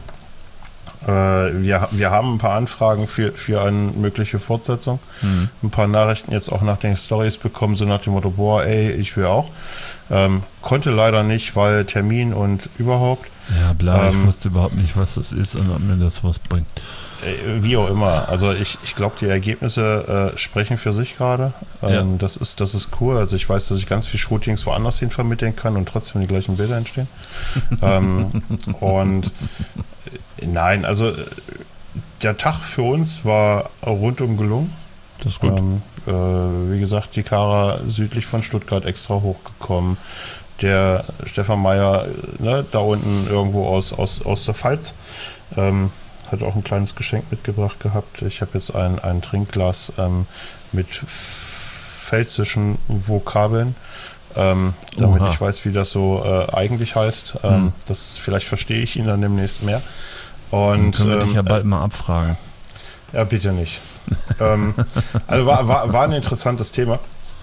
wir haben ein paar Anfragen für eine mögliche Fortsetzung. Ein paar Nachrichten jetzt auch nach den Stories bekommen, so nach dem Motto, boah, ey, ich will auch. Konnte leider nicht, weil Termin und überhaupt. Ja, bla, ich wusste überhaupt nicht, was das ist und ob mir das was bringt. Wie auch immer. Also ich glaube, die Ergebnisse sprechen für sich gerade. Das ist cool. Also ich weiß, dass ich ganz viel Shootings woanders hin vermitteln kann und trotzdem die gleichen Bilder entstehen. Und nein, also der Tag für uns war rundum gelungen. Das ist gut. Wie gesagt, die Kara südlich von Stuttgart extra hochgekommen. Der Stefan Meyer, da unten irgendwo aus der Pfalz, hat auch ein kleines Geschenk mitgebracht gehabt. Ich habe jetzt ein Trinkglas mit pfälzischen Vokabeln, damit ich weiß, wie das so eigentlich heißt. Vielleicht verstehe ich ihn dann demnächst mehr. Und dann können wir dich ja bald mal abfragen. Ja, bitte nicht. Also war ein interessantes Thema.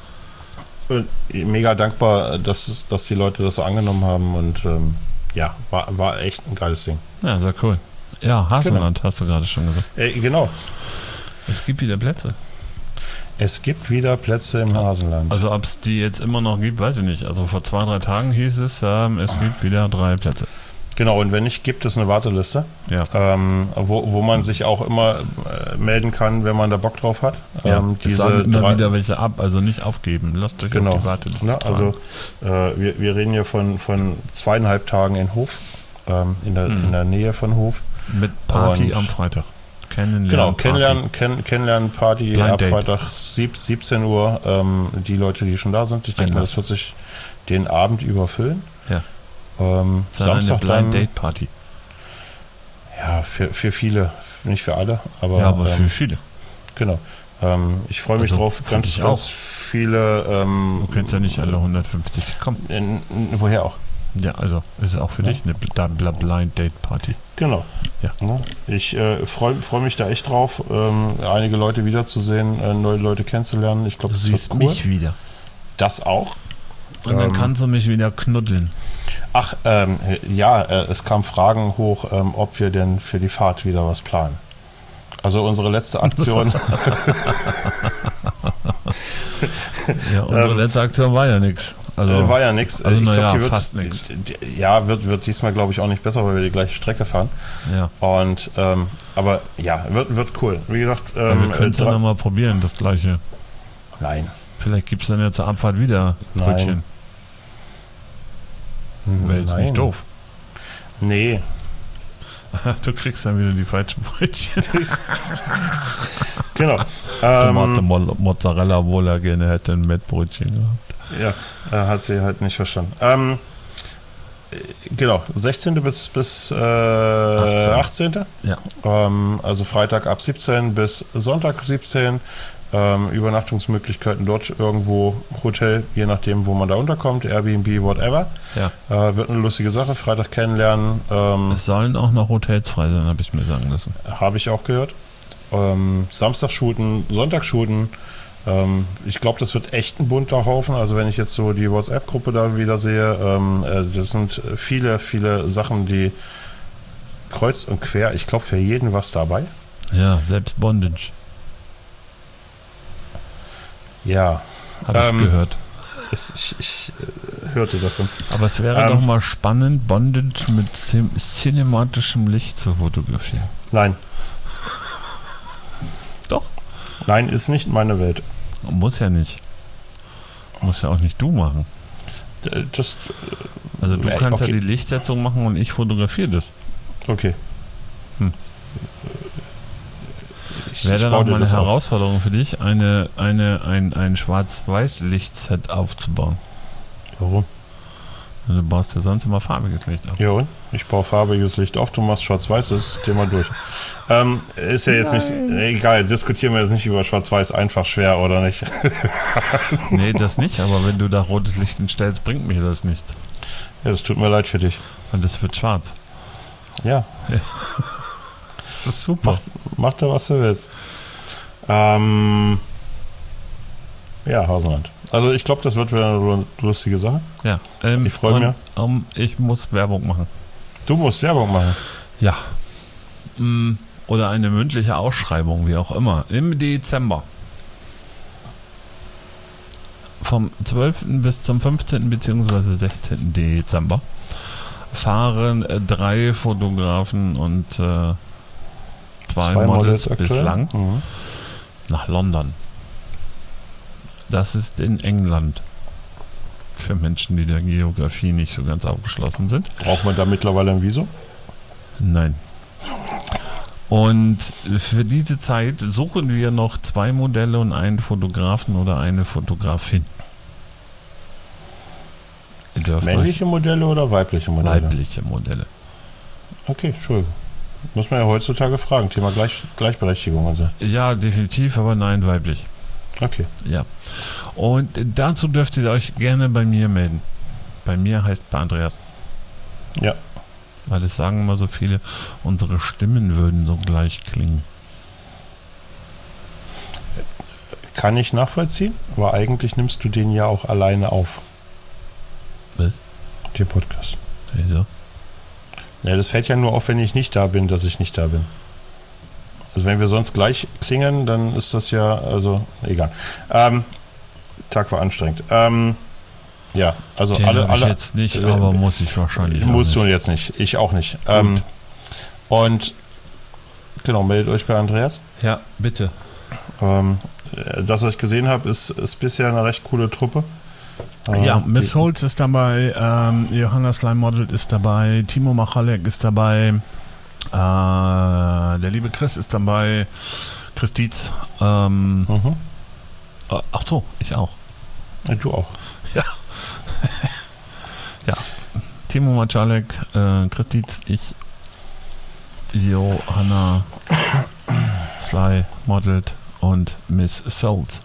Mega dankbar, dass die Leute das so angenommen haben und war echt ein geiles Ding. Ja, sehr cool. Ja, Hasenland hast du gerade schon gesagt. Genau. Es gibt wieder Plätze. Es gibt wieder Plätze im Hasenland. Also ob es die jetzt immer noch gibt, weiß ich nicht. Also vor 2-3 Tagen hieß es, es gibt wieder 3 Plätze. Genau, und wenn nicht, gibt es eine Warteliste, wo man sich auch immer melden kann, wenn man da Bock drauf hat. Es sagen immer wieder welche ab, also nicht aufgeben. Lasst euch auf die Warteliste tragen. Also wir reden hier von 2,5 Tagen in Hof, in der Nähe von Hof. Mit Party am Freitag. Kennenlernen-Party ab Freitag 17 Uhr. Die Leute, die schon da sind, ich denke mal, das wird sich den Abend überfüllen. Ja. Samstag eine Blind Date Party. Ja, für viele, nicht für alle, aber. Ja, aber für viele. Genau. Ich freue mich drauf, ganz viele. Du kennst ja nicht alle 150 kommen. Woher auch? Ja, also ist auch für dich eine Blind Date Party. Genau. Ja. Ich freu mich da echt drauf, einige Leute wiederzusehen, neue Leute kennenzulernen. Ich glaube, das wird cool. Mich wieder. Das auch. Und dann kannst du mich wieder knuddeln. Ach, es kamen Fragen hoch, ob wir denn für die Fahrt wieder was planen. Also unsere letzte Aktion. Unsere letzte Aktion war ja nichts. War ja nichts. Also fast nichts. Ja, wird diesmal, glaube ich, auch nicht besser, weil wir die gleiche Strecke fahren. Ja. Und, aber ja, wird cool. Wie gesagt, wir können es ja nochmal probieren, das Gleiche. Nein. Vielleicht gibt es dann ja zur Abfahrt wieder Brötchen. Wäre jetzt nicht doof. Nee. Du kriegst dann wieder die falschen Brötchen. Genau. Tomate Mozzarella, obwohl er gerne hätte ein Mettbrötchen gehabt. Ja, hat sie halt nicht verstanden. Genau, 16. bis 18. Ja. Also Freitag ab 17 bis Sonntag 17. Übernachtungsmöglichkeiten dort irgendwo, Hotel, je nachdem, wo man da unterkommt, Airbnb, whatever. Ja. Wird eine lustige Sache. Freitag kennenlernen. Es sollen auch noch Hotels frei sein, habe ich mir sagen lassen. Habe ich auch gehört. Samstag shooten, Sonntag shooten. Ich glaube, das wird echt ein bunter Haufen. Also wenn ich jetzt so die WhatsApp-Gruppe da wieder sehe, das sind viele, viele Sachen, die kreuz und quer, ich glaube, für jeden was dabei. Ja, selbst Bondage. Ja. Habe ich gehört. Ich hörte davon. Aber es wäre doch mal spannend, Bondage mit cinematischem Licht zu fotografieren. Nein. Doch? Nein, ist nicht meine Welt. Muss ja nicht. Muss ja auch nicht du machen. Also du kannst ja die Lichtsetzung machen und ich fotografiere das. Okay. Wäre dann auch mal eine Herausforderung für dich, ein Schwarz-Weiß-Lichtset aufzubauen. Warum? Du baust ja sonst immer farbiges Licht auf. Ja und? Ich baue farbiges Licht auf, du machst Schwarz-Weiß, das ist Thema durch. Ist ja jetzt nicht, egal, diskutieren wir jetzt nicht über Schwarz-Weiß, einfach schwer oder nicht. Nee, das nicht, aber wenn du da rotes Licht hinstellst, bringt mir das nichts. Ja, das tut mir leid für dich. Und das wird schwarz. Ja. Das ist super. Mach da, was du willst. Ja, Hasenland. Also ich glaube, das wird wieder eine lustige Sache. Ja. Ich freue mich. Ich muss Werbung machen. Du musst Werbung machen? Ja. Oder eine mündliche Ausschreibung, wie auch immer. Im Dezember. Vom 12. bis zum 15. bzw. 16. Dezember fahren 3 Fotografen und 2 Models bislang nach London. Das ist in England. Für Menschen, die der Geografie nicht so ganz aufgeschlossen sind. Braucht man da mittlerweile ein Visum? Nein. Und für diese Zeit suchen wir noch 2 Modelle und einen Fotografen oder eine Fotografin. Männliche Modelle oder weibliche Modelle? Weibliche Modelle. Okay, Entschuldigung. Muss man ja heutzutage fragen. Thema Gleichberechtigung und so. Ja, definitiv, aber nein, weiblich. Okay. Ja. Und dazu dürft ihr euch gerne bei mir melden. Bei mir heißt bei Andreas. Ja. Weil es sagen immer so viele, unsere Stimmen würden so gleich klingen. Kann ich nachvollziehen, aber eigentlich nimmst du den ja auch alleine auf. Was? Den Podcast. Wieso? Ja, das fällt ja nur auf, wenn ich nicht da bin, dass ich nicht da bin. Also wenn wir sonst gleich klingen, dann ist das ja, also egal. Tag war anstrengend. Ja, also Den alle. Ich jetzt nicht, aber muss ich wahrscheinlich. Musst du jetzt nicht. Ich auch nicht. Und genau, meldet euch bei Andreas. Ja, bitte. Das, was ich gesehen habe, ist bisher eine recht coole Truppe. Ja, Miss Holz ist dabei, Johanna Slime-Model ist dabei, Timo Machalek ist dabei, der liebe Chris ist dabei, Chris Dietz. Ach so, ich auch. Ja, du auch. Ja. Ja. Timo Machalek, Chris Dietz, ich, Johanna Sly modelt und Miss Souls.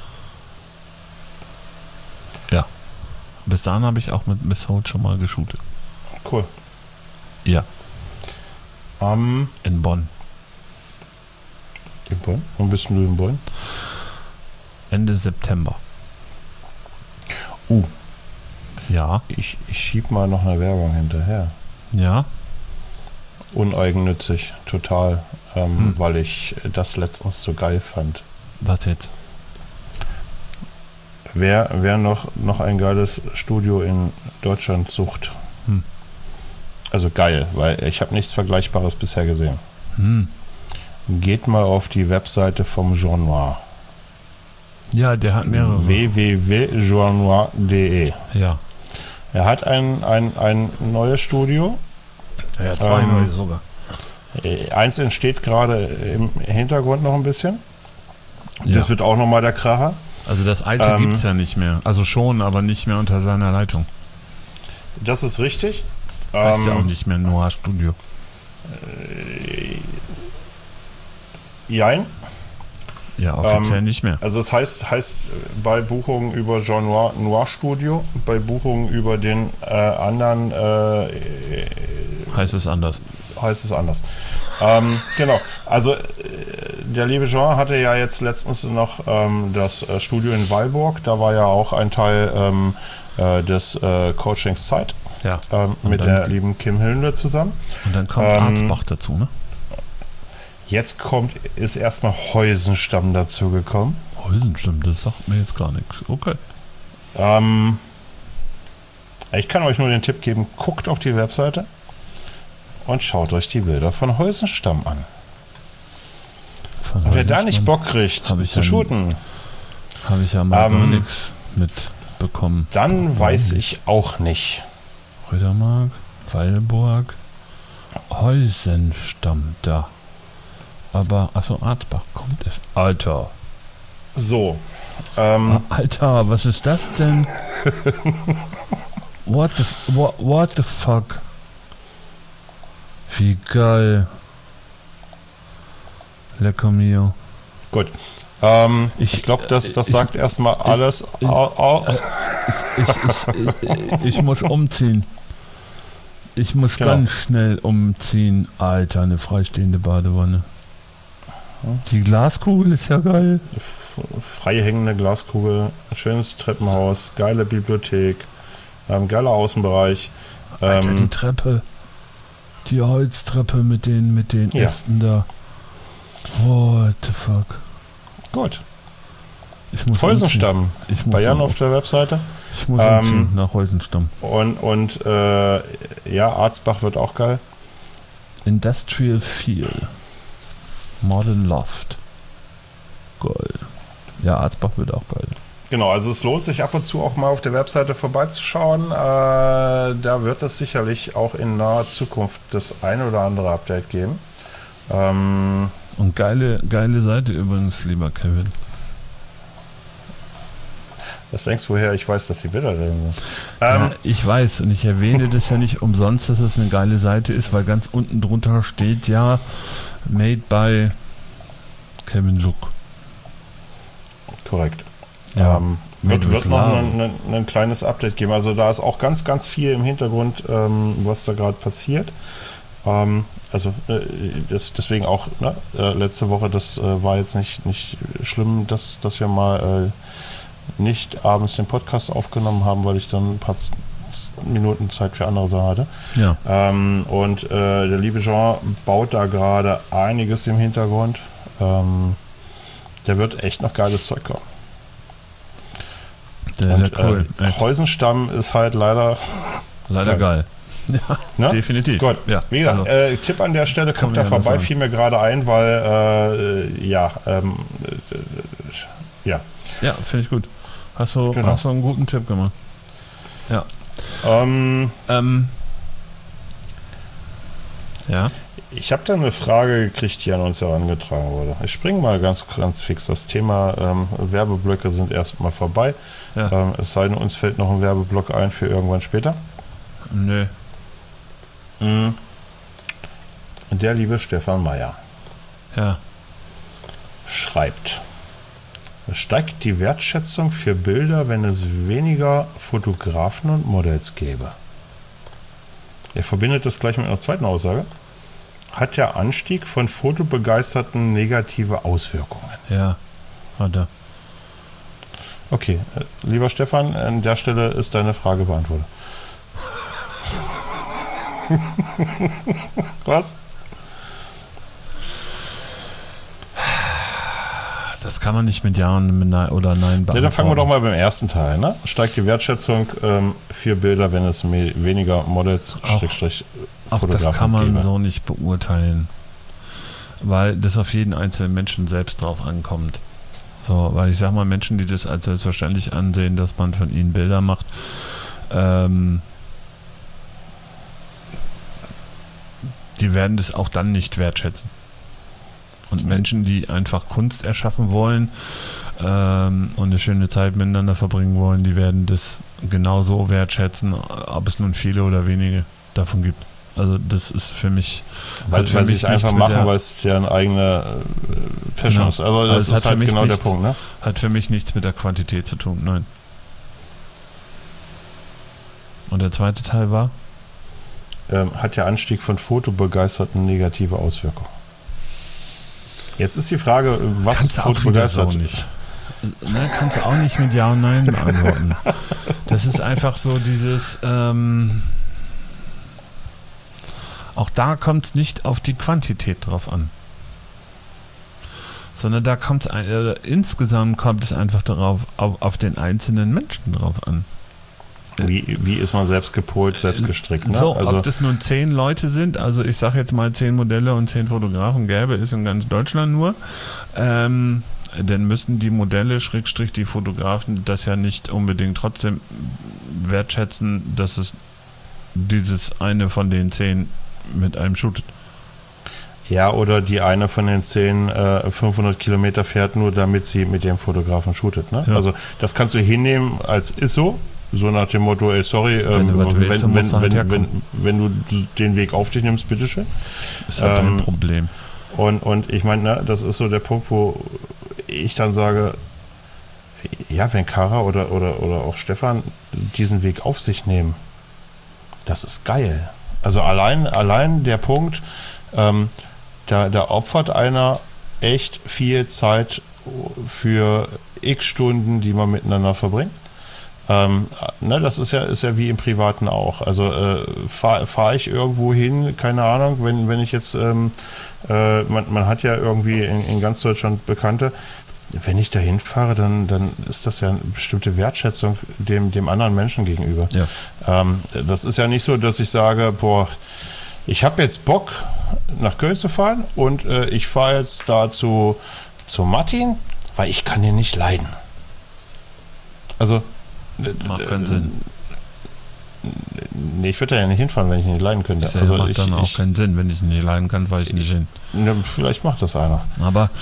Ja. Bis dahin habe ich auch mit Miss Souls schon mal geshootet. Cool. Ja. In Bonn. In Bonn? Wann bist du in Bonn? Ende September. Ja. Ich schieb mal noch eine Werbung hinterher. Ja. Uneigennützig, total, weil ich das letztens so geil fand. Was jetzt? Wer noch ein geiles Studio in Deutschland sucht. Also geil, weil ich habe nichts Vergleichbares bisher gesehen. Geht mal auf die Webseite vom Jean Noir. Ja, der hat mehrere. www.jeannoir.de. Ja. Er hat ein neues Studio. Ja, zwei neue sogar. Eins entsteht gerade im Hintergrund noch ein bisschen. Ja. Das wird auch nochmal der Kracher. Also das alte gibt es ja nicht mehr. Also schon, aber nicht mehr unter seiner Leitung. Das ist richtig. Heißt ja auch nicht mehr Noir Studio. Jein. Ja, offiziell nicht mehr. Also es heißt bei Buchungen über Jean Noir Studio, bei Buchungen über den anderen heißt es anders. Genau. Also der liebe Jean hatte ja jetzt letztens noch das Studio in Weilburg. Da war ja auch ein Teil des Coachings Zeit. Ja. Mit der lieben Kim Hillende zusammen. Und dann kommt Arzbach dazu, ne? Jetzt ist erstmal Heusenstamm dazu gekommen. Heusenstamm, das sagt mir jetzt gar nichts. Okay. Ich kann euch nur den Tipp geben, guckt auf die Webseite und schaut euch die Bilder von Heusenstamm an. Und wer da nicht Bock kriegt zu shooten, habe ich ja mal gar nichts mitbekommen. Dann weiß ich auch nicht. Rödermark, Weilburg, Heusenstamm, da. Aber, achso, Arzbach kommt es. Alter. So. Alter, was ist das denn? What the fuck? Wie geil. Lecker mio. Gut. Ich glaube, das sagt erstmal alles. Ich muss umziehen. Ich muss ganz schnell umziehen. Alter, eine freistehende Badewanne. Die Glaskugel ist ja geil. Frei hängende Glaskugel, ein schönes Treppenhaus, geile Bibliothek, geiler Außenbereich. Alter, die Treppe. Die Holztreppe mit den Ästen da. What the fuck. Gut. Ich muss Heusenstamm. Bei Jan auf der Webseite. Ich muss umziehen nach Heusenstamm. Und Arzbach wird auch geil. Industrial Feel. Modern Loft. Geil. Ja, Arzbach wird auch geil. Genau, also es lohnt sich ab und zu auch mal auf der Webseite vorbeizuschauen. Da wird es sicherlich auch in naher Zukunft das ein oder andere Update geben. Und geile Seite übrigens, lieber Kevin. Was denkst du, woher ich weiß, dass die Bilder drin sind? Ja, ich weiß und ich erwähne das ja nicht umsonst, dass es eine geile Seite ist, weil ganz unten drunter steht ja Made by Kevin Look. Korrekt. Ja, wird noch ein kleines Update geben. Also da ist auch ganz, ganz viel im Hintergrund, was da gerade passiert. Deswegen auch letzte Woche, das war jetzt nicht schlimm, dass wir mal nicht abends den Podcast aufgenommen haben, weil ich dann ein paar Minuten Zeit für andere Sachen hatte. Ja. Und der liebe Jean baut da gerade einiges im Hintergrund. Der wird echt noch geiles Zeug kommen. Sehr, sehr cool. Heusenstamm ist halt leider geil. Ja, ne? Definitiv. Gut. Ja, Wie gesagt, Tipp an der Stelle, kommt da vorbei, fiel mir gerade ein, weil ja, finde ich gut. Hast du einen guten Tipp gemacht. Ja. Ja. Ich habe da eine Frage gekriegt, die an uns herangetragen wurde. Ich springe mal ganz fix. Das Thema Werbeblöcke sind erstmal vorbei. Ja. Es sei denn, uns fällt noch ein Werbeblock ein für irgendwann später. Nö. Der liebe Stefan Meyer schreibt: Steigt die Wertschätzung für Bilder, wenn es weniger Fotografen und Models gäbe? Er verbindet das gleich mit einer zweiten Aussage. Hat der Anstieg von Fotobegeisterten negative Auswirkungen? Ja, hat er. Okay, lieber Stefan, an der Stelle ist deine Frage beantwortet. Was? Das kann man nicht mit Ja oder Nein beantworten. Ja, dann fangen wir doch mal beim ersten Teil. Ne? Steigt die Wertschätzung für Bilder, wenn es weniger Models Fotografen auch das kann man so nicht beurteilen. Weil das auf jeden einzelnen Menschen selbst drauf ankommt. So, weil ich sag mal, Menschen, die das als selbstverständlich ansehen, dass man von ihnen Bilder macht, die werden das auch dann nicht wertschätzen. Und Menschen, die einfach Kunst erschaffen wollen und eine schöne Zeit miteinander verbringen wollen, die werden das genauso wertschätzen, ob es nun viele oder wenige davon gibt. Also das ist für mich... Weil sie es einfach machen, weil es deren eigene Passion ist. Also das ist halt genau der Punkt. Ne? Hat für mich nichts mit der Quantität zu tun, nein. Und der zweite Teil war? Hat der Anstieg von Fotobegeisterten negative Auswirkungen? Jetzt ist die Frage, was ist fotobegeistert? Kannst du auch nicht mit Ja und Nein beantworten. Das ist einfach so dieses... auch da kommt es nicht auf die Quantität drauf an. Sondern da kommt es insgesamt kommt es einfach darauf, auf den einzelnen Menschen drauf an. Wie ist man selbst gepolt, selbst gestrickt? Ne? So, ob das nun 10 Leute sind, also ich sage jetzt mal 10 Modelle und 10 Fotografen gäbe, ist in ganz Deutschland nur, dann müssen die Modelle, / die Fotografen, das ja nicht unbedingt trotzdem wertschätzen, dass es dieses eine von den 10 mit einem shootet. Ja, oder die eine von den 10 500 Kilometer fährt, nur damit sie mit dem Fotografen shootet. Ne? Ja. Also das kannst du hinnehmen als ist so nach dem Motto, ey, sorry, wenn du den Weg auf dich nimmst, bitteschön. Ist halt dein Problem. Und ich meine, ne, das ist so der Punkt, wo ich dann sage, ja, wenn Kara oder auch Stefan diesen Weg auf sich nehmen, das ist geil. Also allein der Punkt, da opfert einer echt viel Zeit für x Stunden, die man miteinander verbringt. Das ist ja wie im Privaten auch. Also fahr ich irgendwo hin, keine Ahnung, wenn ich jetzt, man hat ja irgendwie in ganz Deutschland Bekannte, wenn ich da hinfahre, dann ist das ja eine bestimmte Wertschätzung dem anderen Menschen gegenüber. Ja. Das ist ja nicht so, dass ich sage, boah, ich habe jetzt Bock, nach Köln zu fahren und ich fahre jetzt da zu Martin, weil ich kann den nicht leiden. Also macht keinen Sinn. Nee, ich würde da ja nicht hinfahren, wenn ich ihn nicht leiden könnte. Also macht dann auch keinen Sinn, wenn ich ihn nicht leiden kann, fahre ich nicht hin. Ja, vielleicht macht das einer. Aber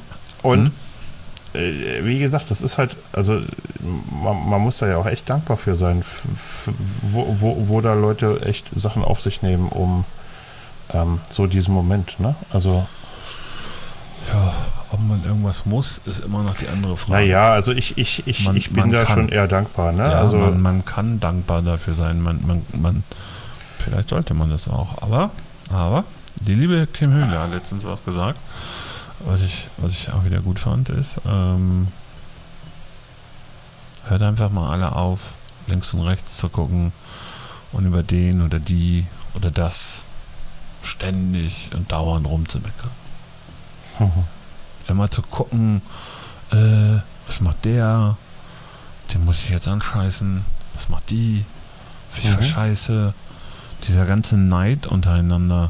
wie gesagt, das ist halt, also man muss da ja auch echt dankbar für sein, wo da Leute echt Sachen auf sich nehmen, um so diesen Moment, ne? Also ja, ob man irgendwas muss, ist immer noch die andere Frage. Naja, also ich bin da schon eher dankbar, ne? Ja, also man kann dankbar dafür sein, man vielleicht sollte man das auch, aber die liebe Kim Höhle hat letztens was gesagt, was ich auch wieder gut fand, ist, hört einfach mal alle auf, links und rechts zu gucken und über den oder die oder das ständig und dauernd rumzumeckern. Immer zu gucken, was macht der den muss ich jetzt anscheißen, was macht die, wie für Scheiße, dieser ganze Neid untereinander,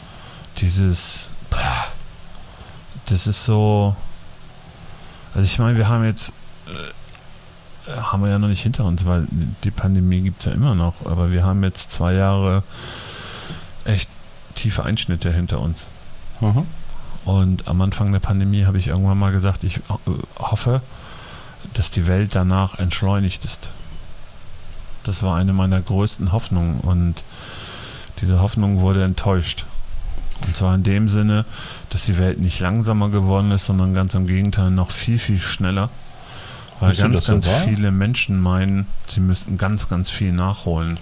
das ist so, also ich meine, wir haben jetzt, haben wir ja noch nicht hinter uns, weil die Pandemie gibt es ja immer noch, aber wir haben jetzt 2 Jahre echt tiefe Einschnitte hinter uns. Und am Anfang der Pandemie habe ich irgendwann mal gesagt, ich hoffe, dass die Welt danach entschleunigt ist. Das war eine meiner größten Hoffnungen und diese Hoffnung wurde enttäuscht. Und zwar in dem Sinne, dass die Welt nicht langsamer geworden ist, sondern ganz im Gegenteil noch viel, viel schneller. Weil ganz viele Menschen meinen, sie müssten ganz, ganz viel nachholen.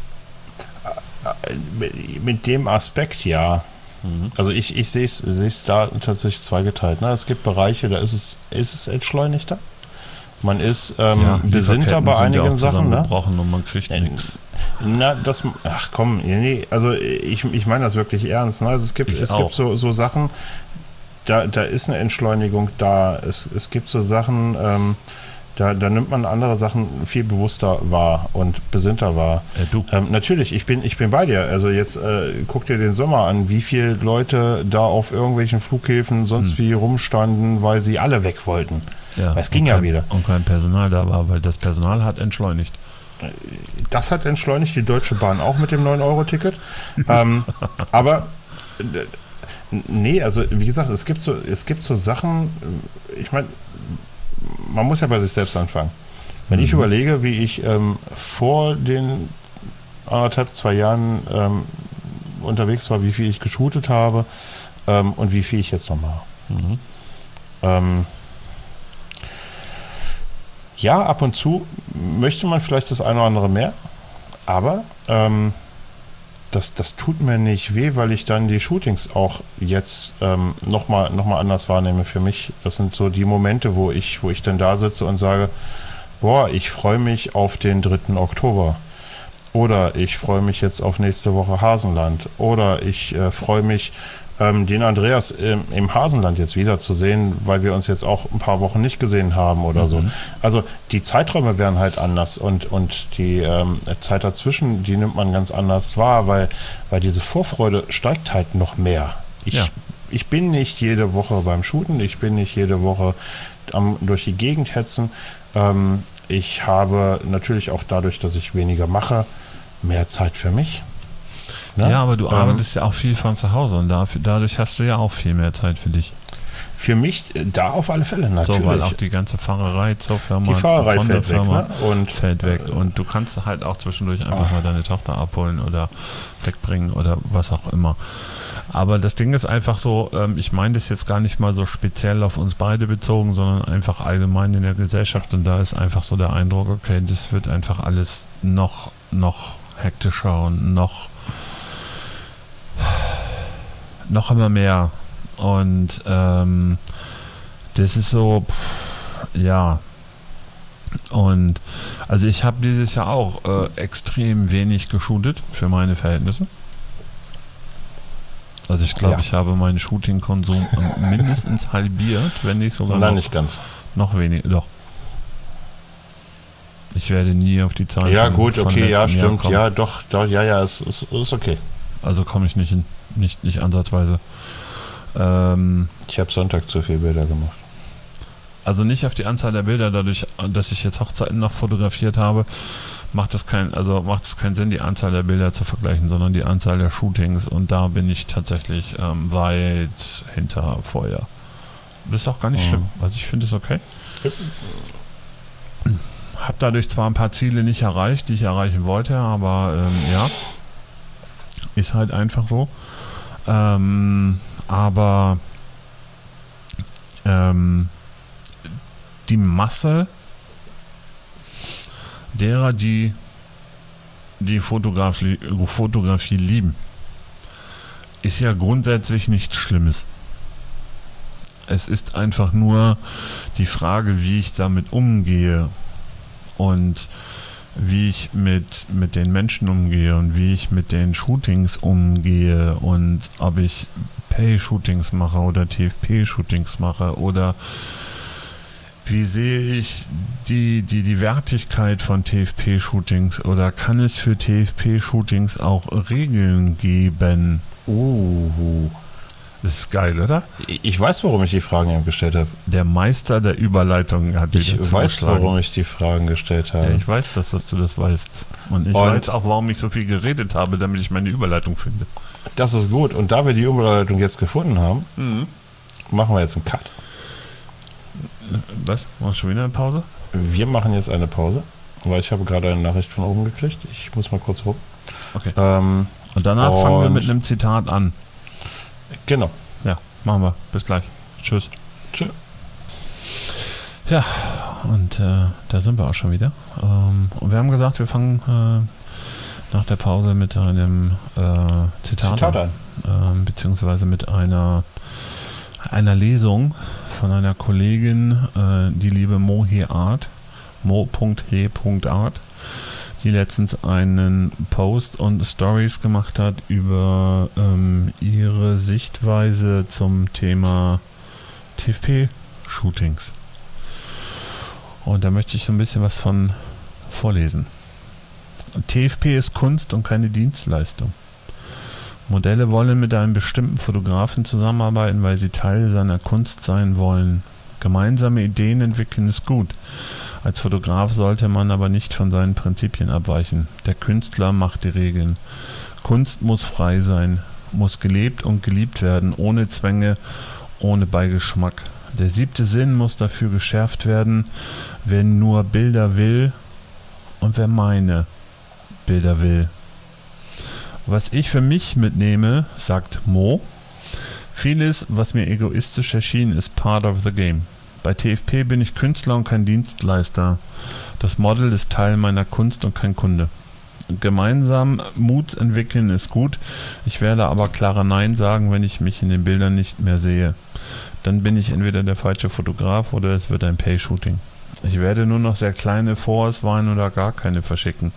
Mit dem Aspekt ja. Also ich sehe es da tatsächlich zweigeteilt. Ne? Es gibt Bereiche, da ist es entschleunigter. Man ist besinnter bei einigen Sachen. Ne? Und man kriegt nichts. Ach komm, nee, also ich meine das wirklich ernst. Ne? Also es gibt so Sachen, da ist eine Entschleunigung da. Es gibt so Sachen, da nimmt man andere Sachen viel bewusster wahr und besinnter wahr. Natürlich, ich bin bei dir. Also jetzt guck dir den Sommer an, wie viele Leute da auf irgendwelchen Flughäfen sonst wie rumstanden, weil sie alle weg wollten. Ja, es ging ja wieder. Und kein Personal da war, weil das Personal hat entschleunigt. Das hat entschleunigt, die Deutsche Bahn auch mit dem 9-Euro-Ticket. Aber nee, also wie gesagt, es gibt so Sachen, ich meine, man muss ja bei sich selbst anfangen. Wenn ich überlege, wie ich vor den 1,5-2 Jahren unterwegs war, wie viel ich geshootet habe und wie viel ich jetzt noch mache. Ja, ab und zu möchte man vielleicht das eine oder andere mehr, aber das tut mir nicht weh, weil ich dann die Shootings auch jetzt noch mal anders wahrnehme für mich. Das sind so die Momente, wo ich dann da sitze und sage, boah, ich freue mich auf den 3. Oktober. Oder ich freue mich jetzt auf nächste Woche Hasenland. Oder ich freue mich, den Andreas im Hasenland jetzt wiederzusehen, weil wir uns jetzt auch ein paar Wochen nicht gesehen haben oder so. Also die Zeiträume werden halt anders und die Zeit dazwischen, die nimmt man ganz anders wahr, weil diese Vorfreude steigt halt noch mehr. Ich bin nicht jede Woche beim Shooten, ich bin nicht jede Woche durch die Gegend hetzen. Ich habe natürlich auch dadurch, dass ich weniger mache, mehr Zeit für mich. Ne? Ja, aber du arbeitest ja auch viel von zu Hause und dadurch hast du ja auch viel mehr Zeit für dich. Für mich da auf alle Fälle natürlich. So, weil auch die ganze Fahrerei zur Firma, fällt weg. Und du kannst halt auch zwischendurch einfach mal deine Tochter abholen oder wegbringen oder was auch immer. Aber das Ding ist einfach so, ich meine das jetzt gar nicht mal so speziell auf uns beide bezogen, sondern einfach allgemein in der Gesellschaft. Und da ist einfach so der Eindruck, okay, das wird einfach alles noch hektischer und noch immer mehr. Und das ist so, ja. Und also ich habe dieses Jahr auch extrem wenig geshootet für meine Verhältnisse. Also ich glaube, ich habe meinen Shooting-Konsum mindestens halbiert, wenn nicht sogar nicht ganz. Noch weniger, doch. Ich werde nie auf die Zahlen ja, gut, okay, ja, stimmt. Ja, doch, ja, es ist okay. Also komme ich nicht hin, nicht ansatzweise. Ich habe Sonntag zu viele Bilder gemacht. Also nicht auf die Anzahl der Bilder, dadurch, dass ich jetzt Hochzeiten noch fotografiert habe, macht es keinen Sinn, die Anzahl der Bilder zu vergleichen, sondern die Anzahl der Shootings, und da bin ich tatsächlich weit hinter vorher. Das ist auch gar nicht schlimm. Also ich finde es okay. Habe dadurch zwar ein paar Ziele nicht erreicht, die ich erreichen wollte, aber ja, ist halt einfach so. Aber die Masse derer, die Fotografie lieben, ist ja grundsätzlich nichts Schlimmes. Es ist einfach nur die Frage, wie ich damit umgehe und wie ich mit den Menschen umgehe und wie ich mit den Shootings umgehe und ob ich Pay-Shootings mache oder TFP-Shootings mache oder Wie sehe ich die Wertigkeit von TFP-Shootings oder kann es für TFP-Shootings auch Regeln geben? Das ist geil, oder? Ich weiß, warum ich die Fragen eben gestellt habe. Der Meister der Überleitung hat Ich weiß, warum ich die Fragen gestellt habe. Ja, ich weiß, dass du das weißt. Und ich weiß auch, warum ich so viel geredet habe, damit ich meine Überleitung finde. Das ist gut. Und da wir die Überleitung jetzt gefunden haben, machen wir jetzt einen Cut. Was? Machst du schon wieder eine Pause? Wir machen jetzt eine Pause, weil ich habe gerade eine Nachricht von oben gekriegt. Ich muss mal kurz rum. Okay. Und danach fangen wir mit einem Zitat an. Genau. Ja, machen wir. Bis gleich. Tschüss. Tschüss. Ja, und da sind wir auch schon wieder. Und wir haben gesagt, wir fangen nach der Pause mit einem Zitat an. Beziehungsweise mit einer Lesung von einer Kollegin, die liebe Mo.Art, die letztens einen Post und Stories gemacht hat über ihre Sichtweise zum Thema TFP-Shootings. Und da möchte ich so ein bisschen was von vorlesen. TFP ist Kunst und keine Dienstleistung. Modelle wollen mit einem bestimmten Fotografen zusammenarbeiten, weil sie Teil seiner Kunst sein wollen. Gemeinsame Ideen entwickeln ist gut. Als Fotograf sollte man aber nicht von seinen Prinzipien abweichen. Der Künstler macht die Regeln. Kunst muss frei sein, muss gelebt und geliebt werden, ohne Zwänge, ohne Beigeschmack. Der 7. Sinn muss dafür geschärft werden, wer nur Bilder will und wer meine Bilder will. Was ich für mich mitnehme, sagt Mo, vieles, was mir egoistisch erschien, ist part of the game. Bei TFP bin ich Künstler und kein Dienstleister. Das Model ist Teil meiner Kunst und kein Kunde. Gemeinsam Mut entwickeln ist gut. Ich werde aber klarer Nein sagen, wenn ich mich in den Bildern nicht mehr sehe. Dann bin ich entweder der falsche Fotograf oder es wird ein Pay-Shooting. Ich werde nur noch sehr kleine Vorauswahlen oder gar keine verschicken.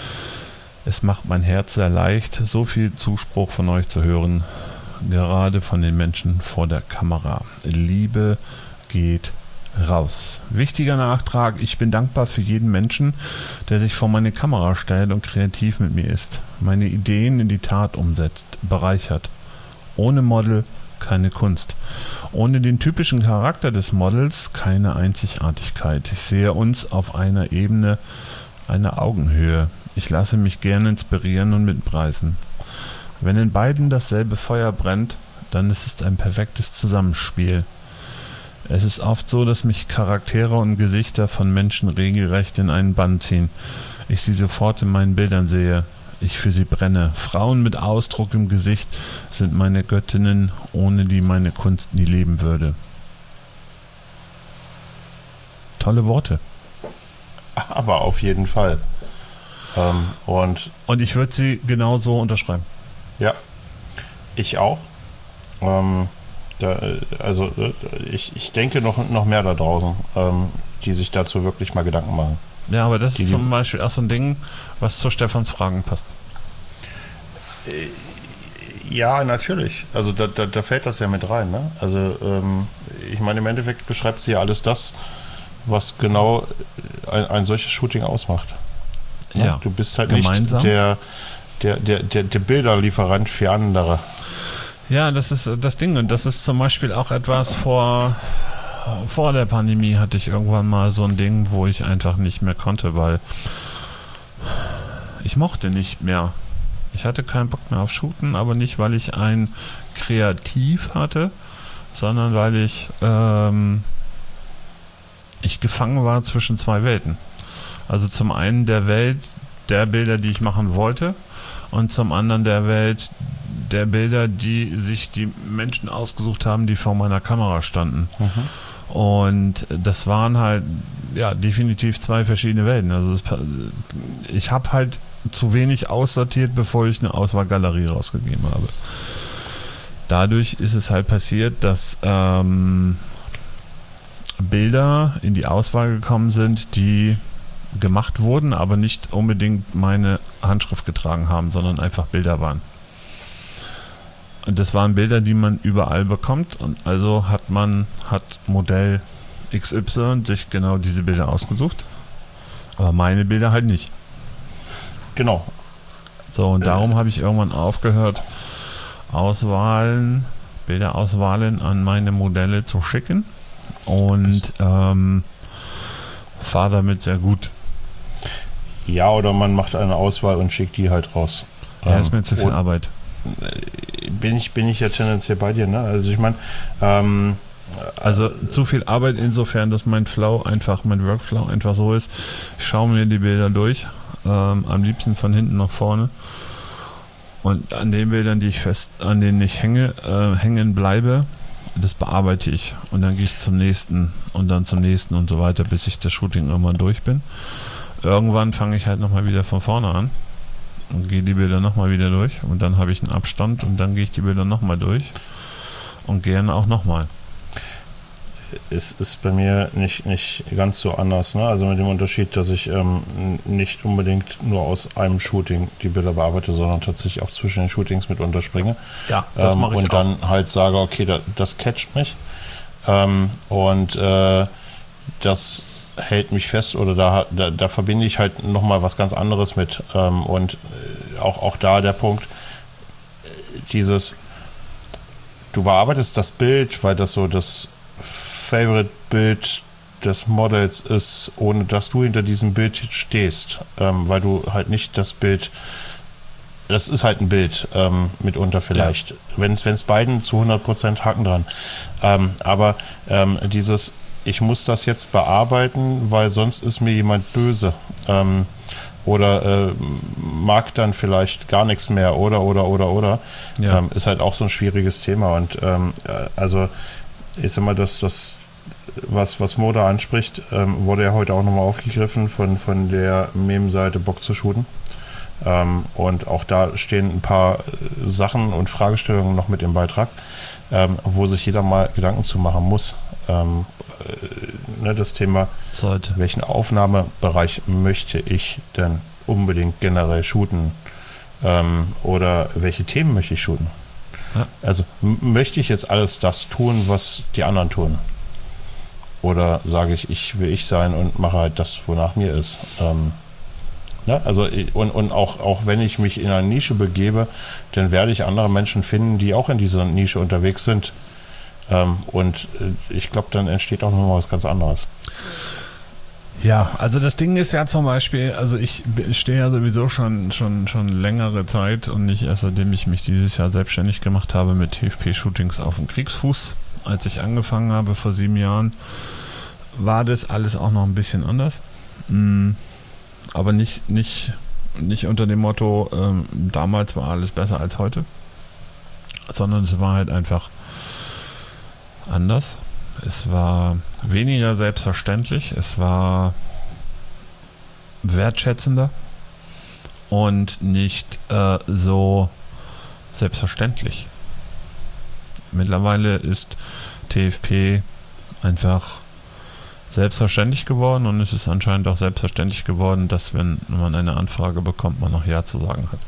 Es macht mein Herz sehr leicht, so viel Zuspruch von euch zu hören, gerade von den Menschen vor der Kamera. Liebe geht raus. Wichtiger Nachtrag, ich bin dankbar für jeden Menschen, der sich vor meine Kamera stellt und kreativ mit mir ist, meine Ideen in die Tat umsetzt, bereichert. Ohne Model keine Kunst. Ohne den typischen Charakter des Models keine Einzigartigkeit. Ich sehe uns auf einer Ebene, einer Augenhöhe. Ich lasse mich gerne inspirieren und mitreißen. Wenn in beiden dasselbe Feuer brennt, dann ist es ein perfektes Zusammenspiel. Es ist oft so, dass mich Charaktere und Gesichter von Menschen regelrecht in einen Bann ziehen. Ich sie sofort in meinen Bildern sehe. Ich für sie brenne. Frauen mit Ausdruck im Gesicht sind meine Göttinnen, ohne die meine Kunst nie leben würde. Tolle Worte. Aber auf jeden Fall. Und ich würde sie genauso unterschreiben. Ja, ich auch. Ich denke noch mehr da draußen, die sich dazu wirklich mal Gedanken machen. Ja, aber das ist zum Beispiel auch so ein Ding, was zu Stefans Fragen passt. Ja, natürlich. Also da fällt das ja mit rein. Ne? Also ich meine, im Endeffekt beschreibt sie ja alles das, was genau ein solches Shooting ausmacht. Ne? Ja. Du bist halt gemeinsam nicht der Bilderlieferant für andere. Ja, das ist das Ding. Und das ist zum Beispiel auch etwas vor der Pandemie hatte ich irgendwann mal so ein Ding, wo ich einfach nicht mehr konnte, weil ich mochte nicht mehr. Ich hatte keinen Bock mehr auf Shooten, aber nicht, weil ich ein Kreativ hatte, sondern weil ich gefangen war zwischen zwei Welten. Also zum einen der Welt der Bilder, die ich machen wollte, und zum anderen der Welt der Bilder, die sich die Menschen ausgesucht haben, die vor meiner Kamera standen. Mhm. Und das waren halt ja definitiv zwei verschiedene Welten. Also ich habe halt zu wenig aussortiert, bevor ich eine Auswahlgalerie rausgegeben habe. Dadurch ist es halt passiert, dass Bilder in die Auswahl gekommen sind, die gemacht wurden, aber nicht unbedingt meine Handschrift getragen haben, sondern einfach Bilder waren. Und das waren Bilder, die man überall bekommt, und also hat Modell XY sich genau diese Bilder ausgesucht, aber meine Bilder halt nicht. Genau. So, und darum habe ich irgendwann aufgehört, Bilderauswahlen an meine Modelle zu schicken und fahre damit sehr gut. Ja, oder man macht eine Auswahl und schickt die halt raus. Ja, ist mir zu viel Arbeit. Bin ich ja tendenziell bei dir, ne? Also ich meine, also zu viel Arbeit insofern, dass mein Workflow einfach so ist. Ich schaue mir die Bilder durch, am liebsten von hinten nach vorne. Und an den Bildern, an denen ich hängen bleibe, das bearbeite ich. Und dann gehe ich zum nächsten und dann zum nächsten und so weiter, bis ich das Shooting irgendwann durch bin. Irgendwann fange ich halt nochmal wieder von vorne an und gehe die Bilder nochmal wieder durch. Und dann habe ich einen Abstand und dann gehe ich die Bilder nochmal durch und gerne auch nochmal. Es ist bei mir nicht ganz so anders, ne? Also mit dem Unterschied, dass ich nicht unbedingt nur aus einem Shooting die Bilder bearbeite, sondern tatsächlich auch zwischen den Shootings mit unterspringe. Ja, das mache ich und auch. Dann halt sage, okay, das catcht mich das hält mich fest oder da verbinde ich halt nochmal was ganz anderes mit. Und auch da der Punkt, du bearbeitest das Bild, weil das so das Favorite-Bild des Models ist, ohne dass du hinter diesem Bild stehst, weil du halt nicht das Bild, das ist halt ein Bild, mitunter vielleicht, wenn es beiden zu 100% Haken dran, aber ich muss das jetzt bearbeiten, weil sonst ist mir jemand böse, oder mag dann vielleicht gar nichts mehr oder Ja. Ist halt auch so ein schwieriges Thema und also ich sag mal, was Moda anspricht, wurde ja heute auch nochmal aufgegriffen von der Meme-Seite Bock zu shooten. Und auch da stehen ein paar Sachen und Fragestellungen noch mit im Beitrag, wo sich jeder mal Gedanken zu machen muss. Das Thema, welchen Aufnahmebereich möchte ich denn unbedingt generell shooten? Oder welche Themen möchte ich shooten? Ja. Also möchte ich jetzt alles das tun, was die anderen tun? Oder sage ich will ich sein und mache halt das, wonach mir ist? Also und auch wenn ich mich in eine Nische begebe, dann werde ich andere Menschen finden, die auch in dieser Nische unterwegs sind. Und ich glaube, dann entsteht auch nochmal was ganz anderes. Ja, also das Ding ist ja zum Beispiel, also ich stehe ja sowieso schon längere Zeit und nicht erst seitdem ich mich dieses Jahr selbstständig gemacht habe mit TFP-Shootings auf dem Kriegsfuß. Als ich angefangen habe vor 7 Jahren, war das alles auch noch ein bisschen anders. Aber nicht unter dem Motto, damals war alles besser als heute, sondern es war halt einfach anders. Es war weniger selbstverständlich, es war wertschätzender und nicht so selbstverständlich. Mittlerweile ist TFP einfach selbstverständlich geworden und es ist anscheinend auch selbstverständlich geworden, dass wenn man eine Anfrage bekommt, man noch Ja zu sagen hat.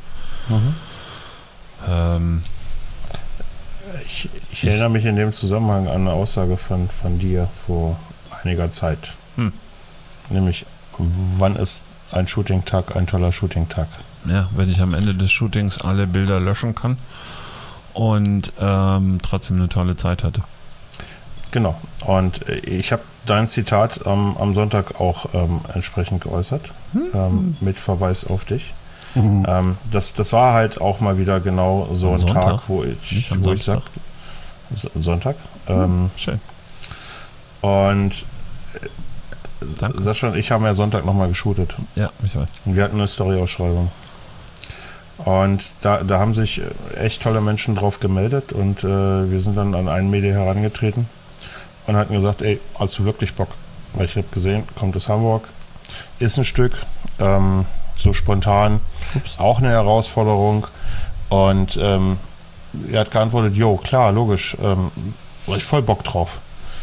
Ich erinnere mich in dem Zusammenhang an eine Aussage von dir vor einiger Zeit. Nämlich, wann ist ein Shooting-Tag ein toller Shooting-Tag? Ja, wenn ich am Ende des Shootings alle Bilder löschen kann und trotzdem eine tolle Zeit hatte. Genau. Und ich habe dein Zitat am Sonntag auch entsprechend geäußert, mit Verweis auf dich. Das war halt auch mal wieder genau so ein Sonntag? Tag, wo ich sag, Sonntag. Schön. Und Sascha und ich haben ja Sonntag nochmal geshootet. Ja, ich weiß. Und wir hatten eine Story-Ausschreibung. Und da haben sich echt tolle Menschen drauf gemeldet und wir sind dann an einen Media herangetreten und hatten gesagt, ey, hast du wirklich Bock? Weil ich habe gesehen, kommt aus Hamburg, ist ein Stück, so spontan, auch eine Herausforderung. Und er hat geantwortet, jo, klar, logisch, war ich voll Bock drauf.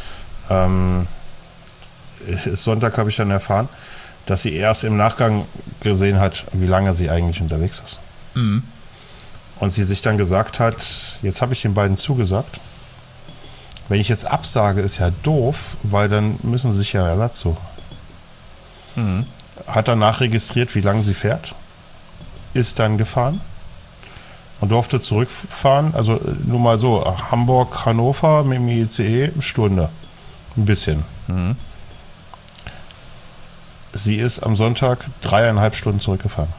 Sonntag habe ich dann erfahren, dass sie erst im Nachgang gesehen hat, wie lange sie eigentlich unterwegs ist. Und sie sich dann gesagt hat, jetzt habe ich den beiden zugesagt, Wenn ich jetzt absage, ist ja doof, weil dann müssen sie sich ja Ersatz suchen. Hat danach registriert, wie lange sie fährt, ist dann gefahren und durfte zurückfahren. Also nur mal so, Hamburg, Hannover mit dem ICE, eine Stunde. Ein bisschen. Sie ist am Sonntag 3,5 Stunden zurückgefahren.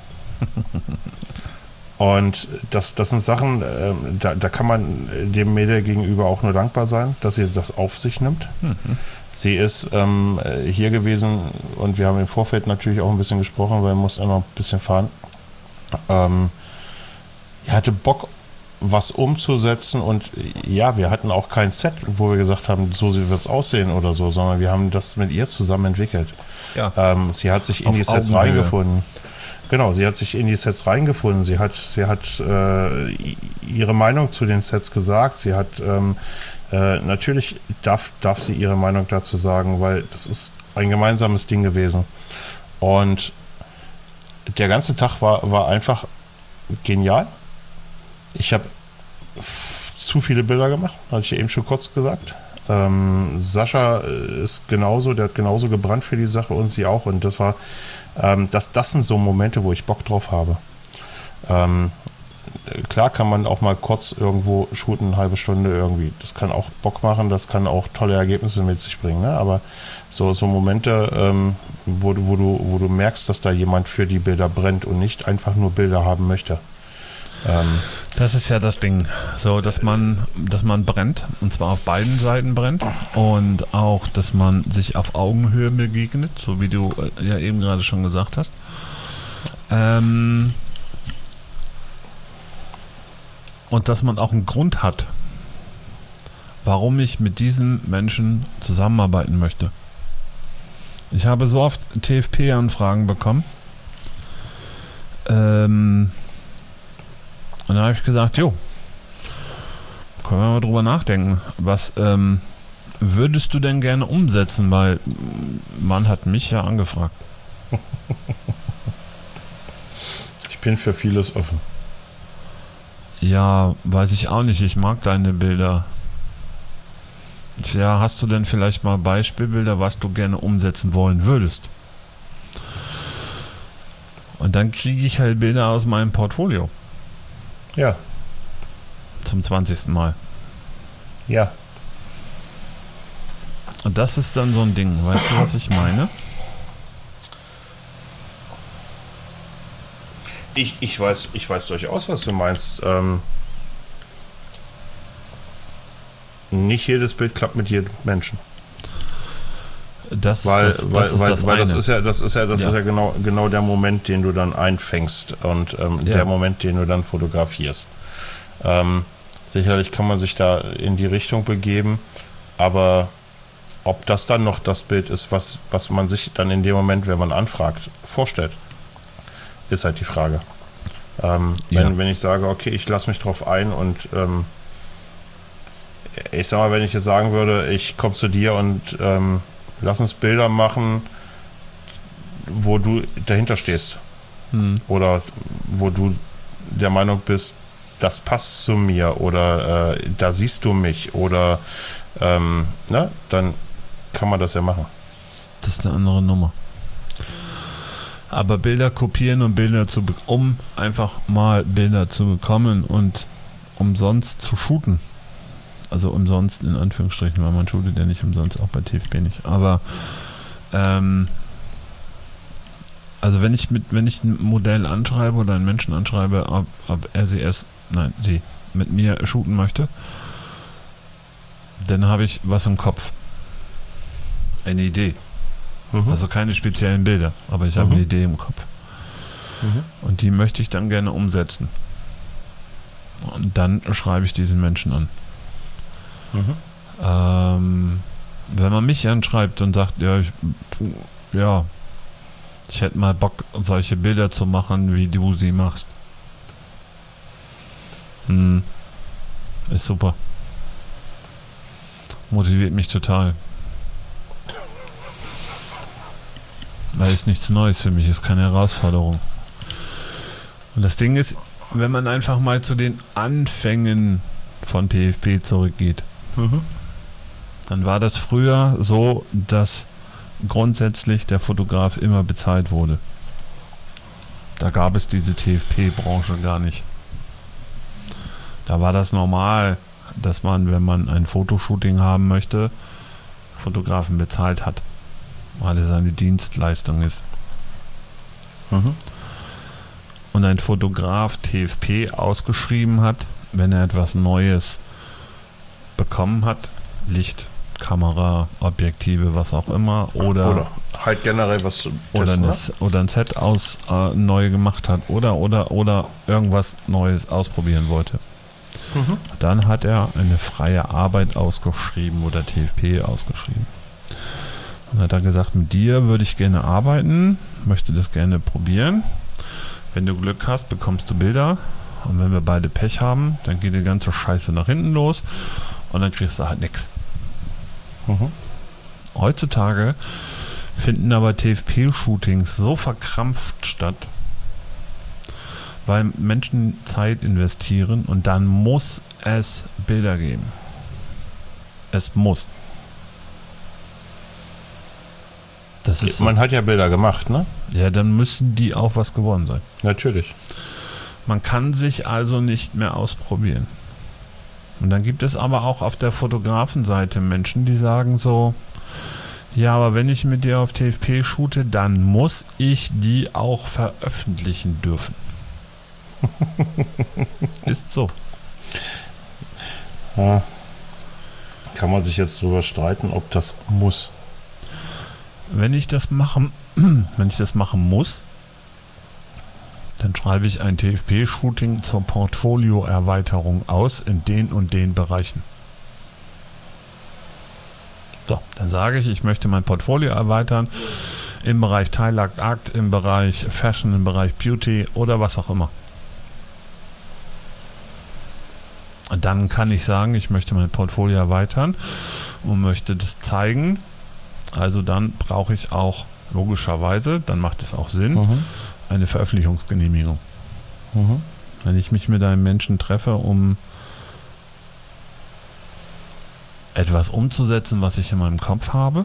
Und das sind Sachen, da kann man dem Mädel gegenüber auch nur dankbar sein, dass sie das auf sich nimmt. Sie ist hier gewesen und wir haben im Vorfeld natürlich auch ein bisschen gesprochen, weil wir mussten noch ein bisschen fahren. Er hatte Bock, was umzusetzen und ja, wir hatten auch kein Set, wo wir gesagt haben, so wird es aussehen oder so, sondern wir haben das mit ihr zusammen entwickelt. Ja. Sie hat sich in die Sets reingefunden. Genau, sie hat sich in die Sets reingefunden. Sie hat ihre Meinung zu den Sets gesagt. Sie hat natürlich darf sie ihre Meinung dazu sagen, weil das ist ein gemeinsames Ding gewesen. Und der ganze Tag war einfach genial. Ich habe zu viele Bilder gemacht, hatte ich ja eben schon kurz gesagt. Sascha ist genauso, der hat genauso gebrannt für die Sache und sie auch. Und das war, das sind so Momente, wo ich Bock drauf habe. Klar kann man auch mal kurz irgendwo shooten, eine halbe Stunde irgendwie. Das kann auch Bock machen, das kann auch tolle Ergebnisse mit sich bringen. Ne? Aber so Momente, wo du merkst, dass da jemand für die Bilder brennt und nicht einfach nur Bilder haben möchte. Das ist ja das Ding, so dass man brennt, und zwar auf beiden Seiten brennt und auch, dass man sich auf Augenhöhe begegnet, so wie du ja eben gerade schon gesagt hast. Und dass man auch einen Grund hat, warum ich mit diesen Menschen zusammenarbeiten möchte. Ich habe so oft TFP-Anfragen bekommen. Und dann habe ich gesagt, jo, können wir mal drüber nachdenken. Was würdest du denn gerne umsetzen? Weil man hat mich ja angefragt. Ich bin für vieles offen. Ja, weiß ich auch nicht. Ich mag deine Bilder. Ja, hast du denn vielleicht mal Beispielbilder, was du gerne umsetzen wollen würdest? Und dann kriege ich halt Bilder aus meinem Portfolio. Ja. Zum 20. Mal. Ja. Und das ist dann so ein Ding. Weißt du, was ich meine? Ich weiß durchaus, was du meinst. Nicht jedes Bild klappt mit jedem Menschen. Das ist ja genau der Moment, den du dann einfängst und der Moment, den du dann fotografierst. Sicherlich kann man sich da in die Richtung begeben, aber ob das dann noch das Bild ist, was man sich dann in dem Moment, wenn man anfragt, vorstellt, ist halt die Frage. Wenn ich sage, okay, ich lasse mich drauf ein und ich sag mal, wenn ich jetzt sagen würde, ich komme zu dir und lass uns Bilder machen, wo du dahinter stehst. Oder wo du der Meinung bist, das passt zu mir oder da siehst du mich oder dann kann man das ja machen. Das ist eine andere Nummer. Aber Bilder kopieren und um einfach mal Bilder zu bekommen und umsonst zu shooten. Also umsonst in Anführungsstrichen, weil man shootet ja nicht umsonst, auch bei TFP nicht. Aber also wenn ich ein Modell anschreibe oder einen Menschen anschreibe, ob er sie mit mir shooten möchte, dann habe ich was im Kopf. Eine Idee. Also keine speziellen Bilder, aber ich habe eine Idee im Kopf. Und die möchte ich dann gerne umsetzen. Und dann schreibe ich diesen Menschen an. Wenn man mich anschreibt und sagt, ich hätte mal Bock, solche Bilder zu machen, wie du sie machst. Ist super. Motiviert mich total. Weil es nichts Neues für mich ist, keine Herausforderung. Und das Ding ist, wenn man einfach mal zu den Anfängen von TFP zurückgeht, Dann war das früher so, dass grundsätzlich der Fotograf immer bezahlt wurde. Da gab es diese TFP-Branche gar nicht. Da war das normal, dass man, wenn man ein Fotoshooting haben möchte, Fotografen bezahlt hat, weil es eine Dienstleistung ist. Mhm. Und ein Fotograf TFP ausgeschrieben hat, wenn er etwas Neues bekommen hat, Licht, Kamera, Objektive, was auch immer, oder halt generell was zu testen, oder ein Set neu gemacht hat oder irgendwas Neues ausprobieren wollte. Mhm. Dann hat er eine freie Arbeit ausgeschrieben oder TFP ausgeschrieben. Dann hat er gesagt, mit dir würde ich gerne arbeiten, möchte das gerne probieren. Wenn du Glück hast, bekommst du Bilder. Und wenn wir beide Pech haben, dann geht die ganze Scheiße nach hinten los und dann kriegst du halt nichts. Mhm. Heutzutage finden aber TFP-Shootings so verkrampft statt, weil Menschen Zeit investieren und dann muss es Bilder geben. Es muss. Das ist Man hat ja Bilder gemacht, ne? Ja, dann müssen die auch was geworden sein. Natürlich. Man kann sich also nicht mehr ausprobieren. Und dann gibt es aber auch auf der Fotografenseite Menschen, die sagen so, ja, aber wenn ich mit dir auf TFP shoote, dann muss ich die auch veröffentlichen dürfen. Ist so. Ja. Kann man sich jetzt drüber streiten, ob das muss. Wenn ich das machen muss, dann schreibe ich ein TFP-Shooting zur Portfolioerweiterung aus in den und den Bereichen. So, dann sage ich möchte mein Portfolio erweitern im Bereich Teilakt, Akt, im Bereich Fashion, im Bereich Beauty oder was auch immer. Und dann kann ich sagen, ich möchte mein Portfolio erweitern und möchte das zeigen. Also dann brauche ich auch logischerweise, dann macht es auch Sinn, eine Veröffentlichungsgenehmigung. Mhm. Wenn ich mich mit einem Menschen treffe, um etwas umzusetzen, was ich in meinem Kopf habe,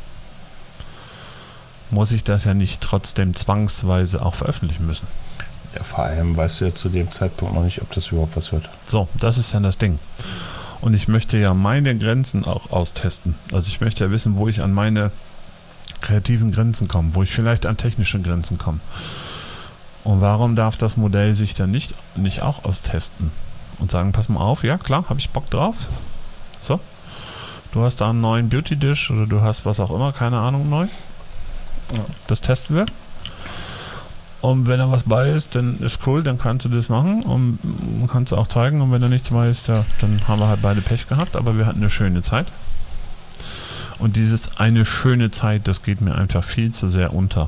muss ich das ja nicht trotzdem zwangsweise auch veröffentlichen müssen. Ja, vor allem weißt du ja zu dem Zeitpunkt noch nicht, ob das überhaupt was wird. So, das ist ja das Ding. Und ich möchte ja meine Grenzen auch austesten. Also ich möchte ja wissen, wo ich an meine kreativen Grenzen komme, wo ich vielleicht an technische Grenzen komme. Und warum darf das Modell sich dann nicht auch austesten und sagen, pass mal auf, ja klar, habe ich Bock drauf. So, du hast da einen neuen Beauty-Dish oder du hast was auch immer, keine Ahnung, neu. Ja. Das testen wir. Und wenn da was bei ist, dann ist cool, dann kannst du das machen und kannst du auch zeigen. Und wenn da nichts bei ist, ja, dann haben wir halt beide Pech gehabt, aber wir hatten eine schöne Zeit. Und dieses eine schöne Zeit, das geht mir einfach viel zu sehr unter.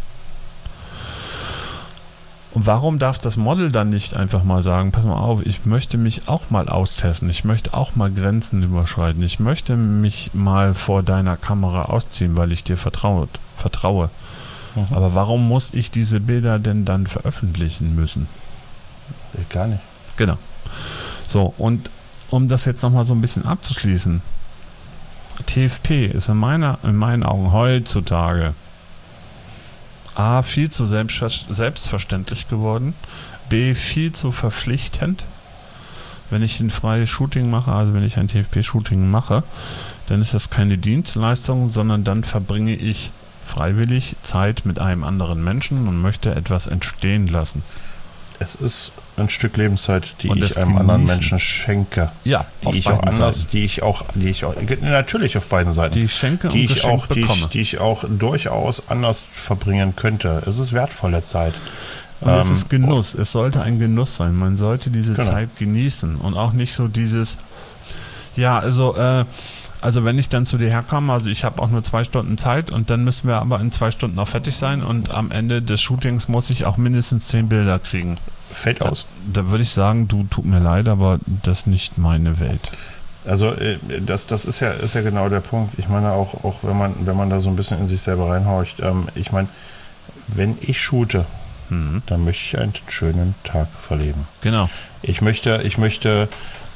Und warum darf das Model dann nicht einfach mal sagen, pass mal auf, ich möchte mich auch mal austesten, ich möchte auch mal Grenzen überschreiten, ich möchte mich mal vor deiner Kamera ausziehen, weil ich dir vertraue. Mhm. Aber warum muss ich diese Bilder denn dann veröffentlichen müssen? Gar nicht. Genau. So, und um das jetzt nochmal so ein bisschen abzuschließen, TFP ist in meinen Augen heutzutage A, viel zu selbstverständlich geworden, B, viel zu verpflichtend. Wenn ich ein freies Shooting mache, also wenn ich ein TFP-Shooting mache, dann ist das keine Dienstleistung, sondern dann verbringe ich freiwillig Zeit mit einem anderen Menschen und möchte etwas entstehen lassen. Es ist ein Stück Lebenszeit, die und ich einem anderen Menschen schenke. Ja, die ich auch natürlich auf beiden Seiten. Die ich schenke und geschenkt bekomme. Die ich auch durchaus anders verbringen könnte. Es ist wertvolle Zeit. Und es ist Genuss. Es sollte ein Genuss sein. Man sollte diese Zeit genießen und auch nicht so dieses, ja, also wenn ich dann zu dir herkomme, also ich habe auch nur 2 Stunden Zeit und dann müssen wir aber in 2 Stunden auch fertig sein und am Ende des Shootings muss ich auch mindestens 10 Bilder kriegen. Fällt aus. Da würde ich sagen, du, tut mir leid, aber das ist nicht meine Welt. Also das ist ja genau der Punkt. Ich meine auch wenn man da so ein bisschen in sich selber reinhorcht, ich meine, wenn ich shoote, dann möchte ich einen schönen Tag verleben. Genau. Ich möchte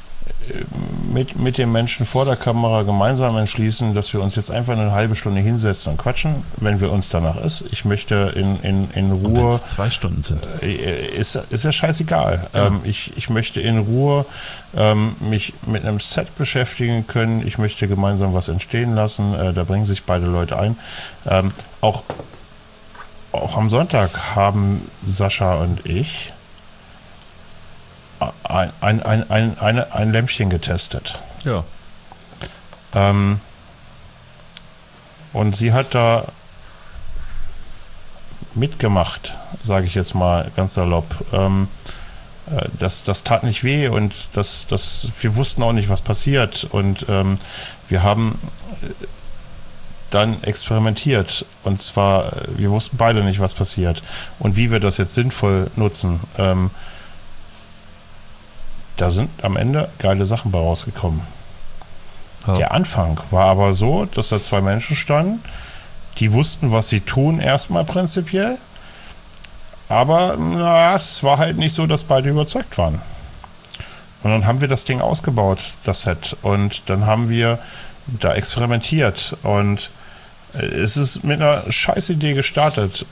mit den Menschen vor der Kamera gemeinsam entschließen, dass wir uns jetzt einfach eine halbe Stunde hinsetzen und quatschen, wenn wir uns danach ist. Ich möchte in Ruhe. Wenn es 2 Stunden sind. Ist ja scheißegal. Ja. Ich möchte in Ruhe mich mit einem Set beschäftigen können. Ich möchte gemeinsam was entstehen lassen. Da bringen sich beide Leute ein. Auch am Sonntag haben Sascha und ich ein Lämpchen getestet. Ja. Und sie hat da mitgemacht, sage ich jetzt mal ganz salopp. Das tat nicht weh und wir wussten auch nicht, was passiert. Und wir haben dann experimentiert. Und zwar, wir wussten beide nicht, was passiert und wie wir das jetzt sinnvoll nutzen. Da sind am Ende geile Sachen bei rausgekommen. Ja. Der Anfang war aber so, dass da 2 Menschen standen, die wussten, was sie tun, erstmal prinzipiell. Aber es war halt nicht so, dass beide überzeugt waren. Und dann haben wir das Ding ausgebaut, das Set. Und dann haben wir da experimentiert. Und es ist mit einer Scheißidee gestartet.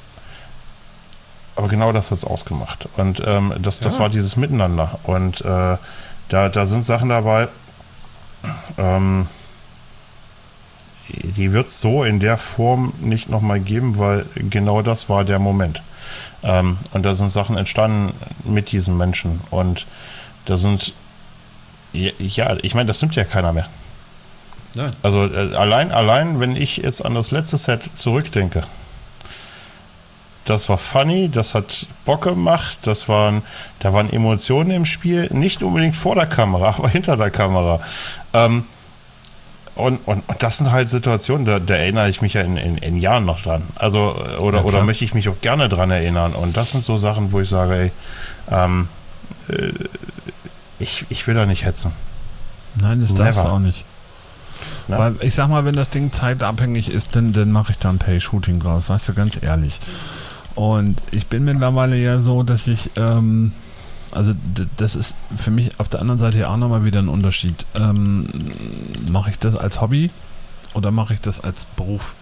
Aber genau das hat es ausgemacht. Und das war dieses Miteinander. Und da sind Sachen dabei, die wird es so in der Form nicht nochmal geben, weil genau das war der Moment. Und da sind Sachen entstanden mit diesen Menschen. Und da sind, ja, ich meine, das nimmt ja keiner mehr. Nein. Also allein, wenn ich jetzt an das letzte Set zurückdenke, das war funny, das hat Bock gemacht, da waren Emotionen im Spiel, nicht unbedingt vor der Kamera, aber hinter der Kamera. Und das sind halt Situationen, da erinnere ich mich ja in Jahren noch dran. Also, oder möchte ich mich auch gerne dran erinnern. Und das sind so Sachen, wo ich sage, ey, ich will da nicht hetzen. Nein, das darfst du auch nicht. Na? Weil ich sag mal, wenn das Ding zeitabhängig ist, dann mache ich da ein Pay-Shooting draus, weißt du, ganz ehrlich. Und ich bin mittlerweile ja so, dass ich, also das ist für mich auf der anderen Seite ja auch nochmal wieder ein Unterschied. Mache ich das als Hobby oder mache ich das als Beruf?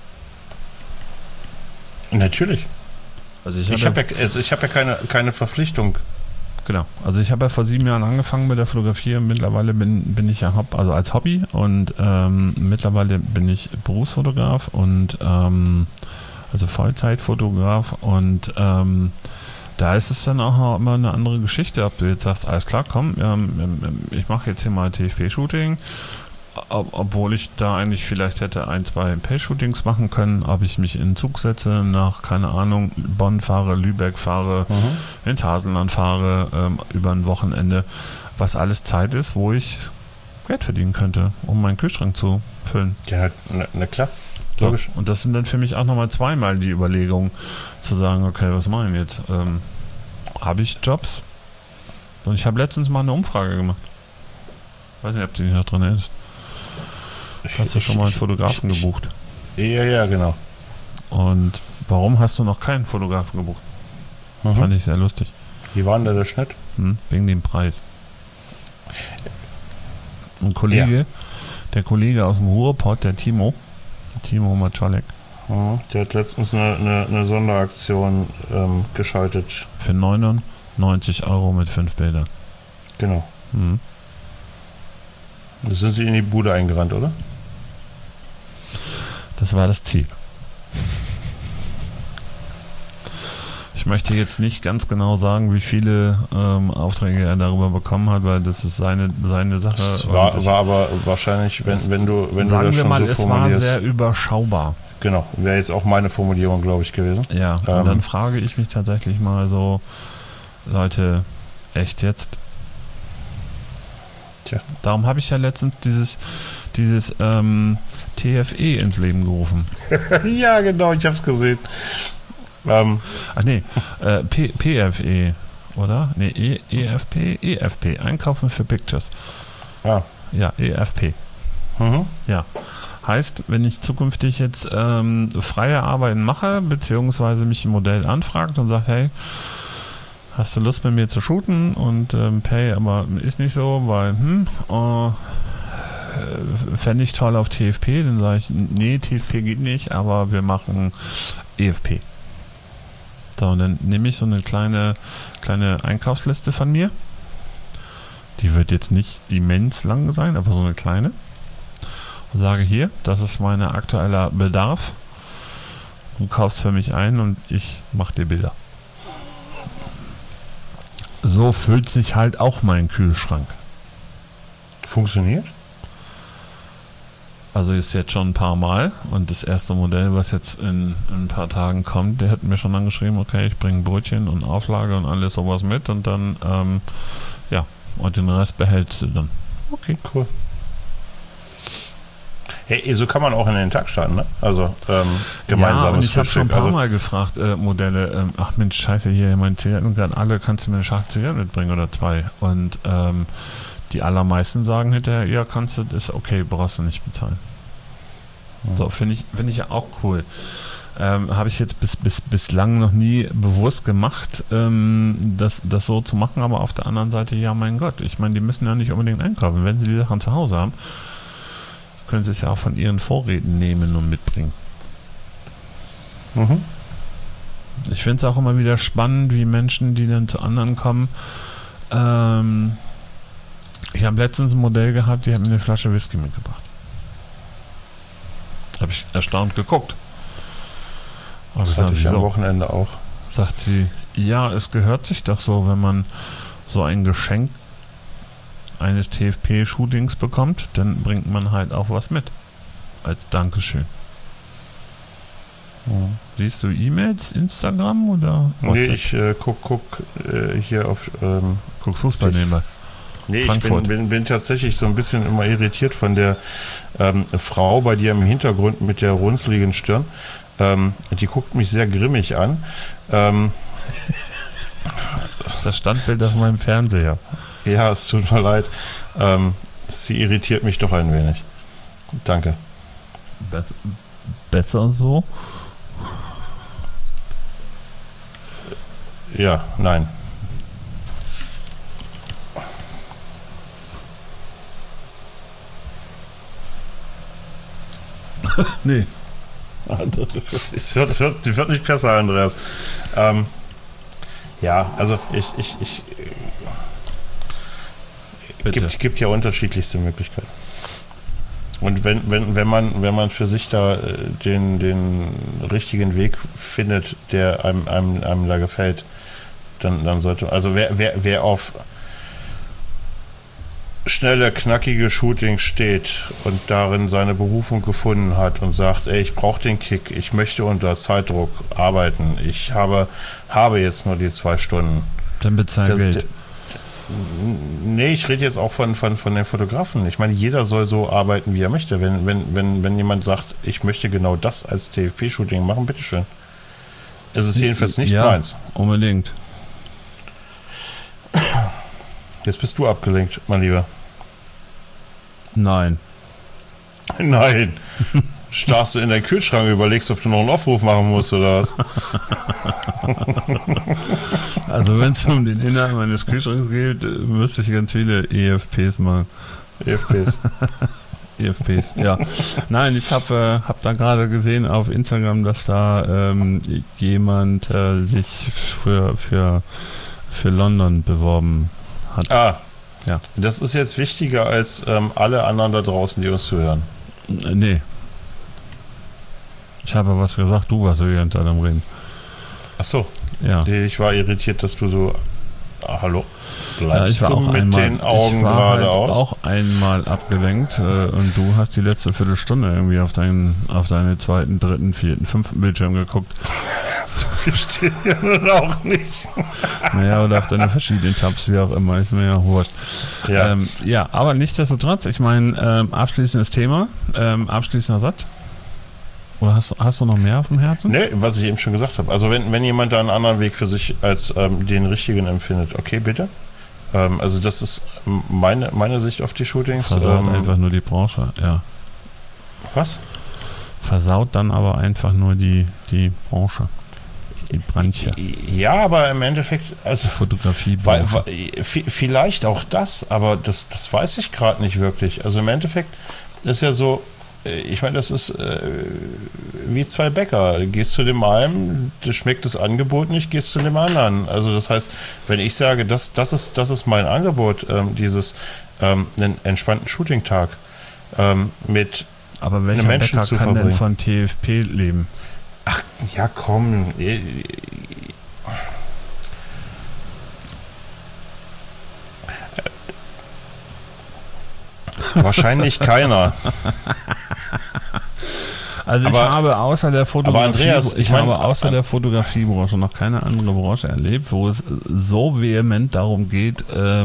Natürlich. Also ich habe ja keine Verpflichtung. Genau. Also ich habe ja vor 7 Jahren angefangen mit der Fotografie und mittlerweile bin ich ja also als Hobby und mittlerweile bin ich Berufsfotograf und also Vollzeitfotograf und da ist es dann auch immer eine andere Geschichte, ob du jetzt sagst, alles klar, komm, ich mache jetzt hier mal TFP-Shooting, obwohl ich da eigentlich vielleicht hätte 1, 2 Pay-Shootings machen können, ob ich mich in den Zug setze, nach, keine Ahnung, Bonn fahre, Lübeck fahre, ins Haselland fahre, über ein Wochenende, was alles Zeit ist, wo ich Geld verdienen könnte, um meinen Kühlschrank zu füllen. Ja, na klar. Logisch. Ja, und das sind dann für mich auch nochmal zweimal die Überlegung, zu sagen, okay, was mache ich jetzt? Habe ich Jobs? Und ich habe letztens mal eine Umfrage gemacht. Weiß nicht, ob du dich noch dran erinnerst. Hast du schon mal einen Fotografen gebucht? Ja, genau. Und warum hast du noch keinen Fotografen gebucht? Fand ich sehr lustig. Wie war denn da der Schnitt? Wegen dem Preis. Ein Kollege, der Kollege aus dem Ruhrpott, der Timo Maczolek. Der hat letztens eine Sonderaktion geschaltet. Für 99 € mit 5 Bildern. Genau. Da sind sie in die Bude eingerannt, oder? Das war das Ziel. Ich möchte jetzt nicht ganz genau sagen, wie viele Aufträge er darüber bekommen hat, weil das ist seine Sache. Es war aber wahrscheinlich, wenn du sagen das wir schon mal, so es formulierst. war sehr überschaubar. Genau, wäre jetzt auch meine Formulierung, glaube ich, gewesen. Ja, und dann frage ich mich tatsächlich mal so, Leute, echt jetzt? Tja. Darum habe ich ja letztens dieses TFE ins Leben gerufen. Ja, genau, ich habe es gesehen. PFE, oder? Nee, EFP, Einkaufen für Pictures. Ah. Ja, EFP. Ja. Heißt, wenn ich zukünftig jetzt freie Arbeiten mache, beziehungsweise mich ein Modell anfragt und sagt, hey, hast du Lust mit mir zu shooten? Und Pay, aber ist nicht so, weil, fände ich toll auf TFP. Dann sage ich, nee, TFP geht nicht, aber wir machen EFP. So, und dann nehme ich so eine kleine Einkaufsliste von mir. Die wird jetzt nicht immens lang sein, aber so eine kleine. Und sage hier, das ist mein aktueller Bedarf. Du kaufst für mich ein und ich mache dir Bilder. So füllt sich halt auch mein Kühlschrank. Funktioniert? Also ist jetzt schon ein paar Mal und das erste Modell, was jetzt in ein paar Tagen kommt, der hat mir schon angeschrieben, okay, ich bringe Brötchen und Auflage und alles sowas mit und dann, und den Rest behältst du dann. Okay. Cool. Hey, so kann man auch in den Tag starten, ne? Also gemeinsames ja, und ich habe schon ein paar Frühstück, Mal gefragt, Modelle, ach Mensch, scheiße, hier, mein Zigaretten gerade alle, kannst du mir eine Schachtel Zigaretten mitbringen oder 2? Und die allermeisten sagen hinterher, ja, kannst du, ist okay, brauchst du nicht bezahlen. Ja. So, finde ich ja auch cool. Habe ich jetzt bislang noch nie bewusst gemacht, das so zu machen, aber auf der anderen Seite, ja, mein Gott, ich meine, die müssen ja nicht unbedingt einkaufen. Wenn sie die Sachen zu Hause haben, können sie es ja auch von ihren Vorräten nehmen und mitbringen. Mhm. Ich finde es auch immer wieder spannend, wie Menschen, die dann zu anderen kommen. Ich habe letztens ein Modell gehabt, die hat mir eine Flasche Whisky mitgebracht. Habe ich erstaunt geguckt. Das hatte ich am Wochenende auch. Sagt sie, ja, es gehört sich doch so, wenn man so ein Geschenk eines TFP-Shootings bekommt, dann bringt man halt auch was mit. Als Dankeschön. Ja. Siehst du E-Mails, Instagram oder WhatsApp? Nee, ich guck hier auf... Guckst Fußball nebenbei? Nee, ich bin tatsächlich so ein bisschen immer irritiert von der Frau bei dir im Hintergrund mit der runzligen Stirn. Die guckt mich sehr grimmig an. Das Standbild auf meinem Fernseher. Ja, es tut mir leid. Sie irritiert mich doch ein wenig. Danke. Besser so? Ja, nein. Nee. Es wird nicht besser, Andreas. Ja, also ich gibt ja unterschiedlichste Möglichkeiten. Und wenn man für sich da den richtigen Weg findet, der einem da gefällt, dann sollte, also wer auf schnelle, knackige Shootings steht und darin seine Berufung gefunden hat und sagt, ey, ich brauche den Kick, ich möchte unter Zeitdruck arbeiten, ich habe jetzt nur die 2 Stunden. Dann bezahl Geld. Nee, ich rede jetzt auch von den Fotografen. Ich meine, jeder soll so arbeiten, wie er möchte. Wenn jemand sagt, ich möchte genau das als TFP-Shooting machen, bitteschön. Es ist jedenfalls nicht meins. Unbedingt. Jetzt bist du abgelenkt, mein Lieber. Nein. Nein. Starrst du in deinen Kühlschrank und überlegst, ob du noch einen Aufruf machen musst oder was? Also wenn es um den Inhalt meines Kühlschranks geht, müsste ich ganz viele EFPs machen. EFPs, ja. Nein, ich habe da gerade gesehen auf Instagram, dass da jemand sich für London beworben hat. Ah, ja. Das ist jetzt wichtiger als alle anderen da draußen, die uns zuhören. Nee. Ich habe was gesagt, du warst so ganz am Reden. Ach so. Ja. Ich war irritiert, dass du so... hallo? Bleibst ich war du auch mit einmal, den Augen geradeaus? Auch einmal abgelenkt und du hast die letzte Viertelstunde irgendwie auf deine 2., 3., 4., 5. Bildschirm geguckt. So viel steht ja nun auch nicht. Naja, oder auf deine verschiedenen Tabs, wie auch immer, ist mir ja wurscht. Ja. Aber nichtsdestotrotz, ich meine, abschließendes Thema, abschließender Satz. Oder hast du noch mehr auf dem Herzen? Nee, was ich eben schon gesagt habe. Also wenn jemand da einen anderen Weg für sich als den richtigen empfindet, okay, bitte. Also das ist meine Sicht auf die Shootings. Versaut einfach nur die Branche, ja. Was? Versaut dann aber einfach nur die Branche. Die Branche. Ja, aber im Endeffekt, also Fotografie. Vielleicht auch das, aber das weiß ich gerade nicht wirklich. Also im Endeffekt ist ja so, ich meine, das ist wie zwei Bäcker. Gehst zu dem einen, das schmeckt das Angebot nicht, gehst zu dem anderen. Also das heißt, wenn ich sage, das ist mein Angebot, einen entspannten Shooting-Tag mit aber welcher Menschen Bäcker zu kann verbringen. denn von TFP leben? Ach, ja, komm. Wahrscheinlich keiner. Also ich habe außer der Fotografie, Andreas, der Fotografiebranche noch keine andere Branche erlebt, wo es so vehement darum geht,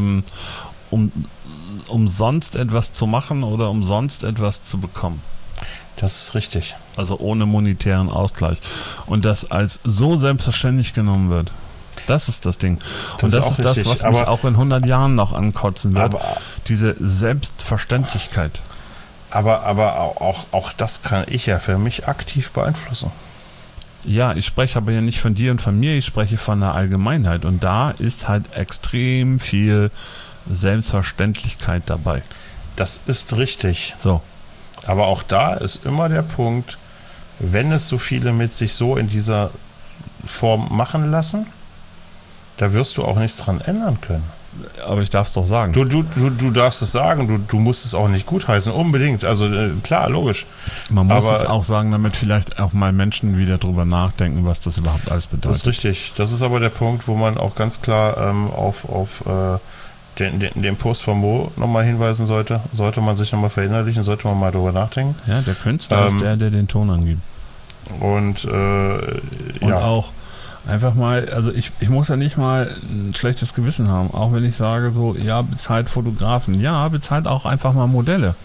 umsonst etwas zu machen oder umsonst etwas zu bekommen. Das ist richtig. Also ohne monetären Ausgleich. Und das als so selbstverständlich genommen wird. Das ist das Ding. Und das ist das, was mich auch in 100 Jahren noch ankotzen wird. Diese Selbstverständlichkeit. Aber auch das kann ich ja für mich aktiv beeinflussen. Ja, ich spreche aber ja nicht von dir und von mir, ich spreche von der Allgemeinheit. Und da ist halt extrem viel Selbstverständlichkeit dabei. Das ist richtig. So. Aber auch da ist immer der Punkt, wenn es so viele mit sich so in dieser Form machen lassen, da wirst du auch nichts dran ändern können. Aber ich darf es doch sagen. Du darfst es sagen, du musst es auch nicht gutheißen, unbedingt. Also klar, logisch. Man muss es auch sagen, damit vielleicht auch mal Menschen wieder drüber nachdenken, was das überhaupt alles bedeutet. Das ist richtig. Das ist aber der Punkt, wo man auch ganz klar auf den Post von Mo nochmal hinweisen sollte. Sollte man sich nochmal verinnerlichen, sollte man mal drüber nachdenken. Ja, der Künstler ist der den Ton angibt. Und auch einfach mal, also ich muss ja nicht mal ein schlechtes Gewissen haben, auch wenn ich sage so, ja, bezahlt Fotografen, ja, bezahlt auch einfach mal Modelle.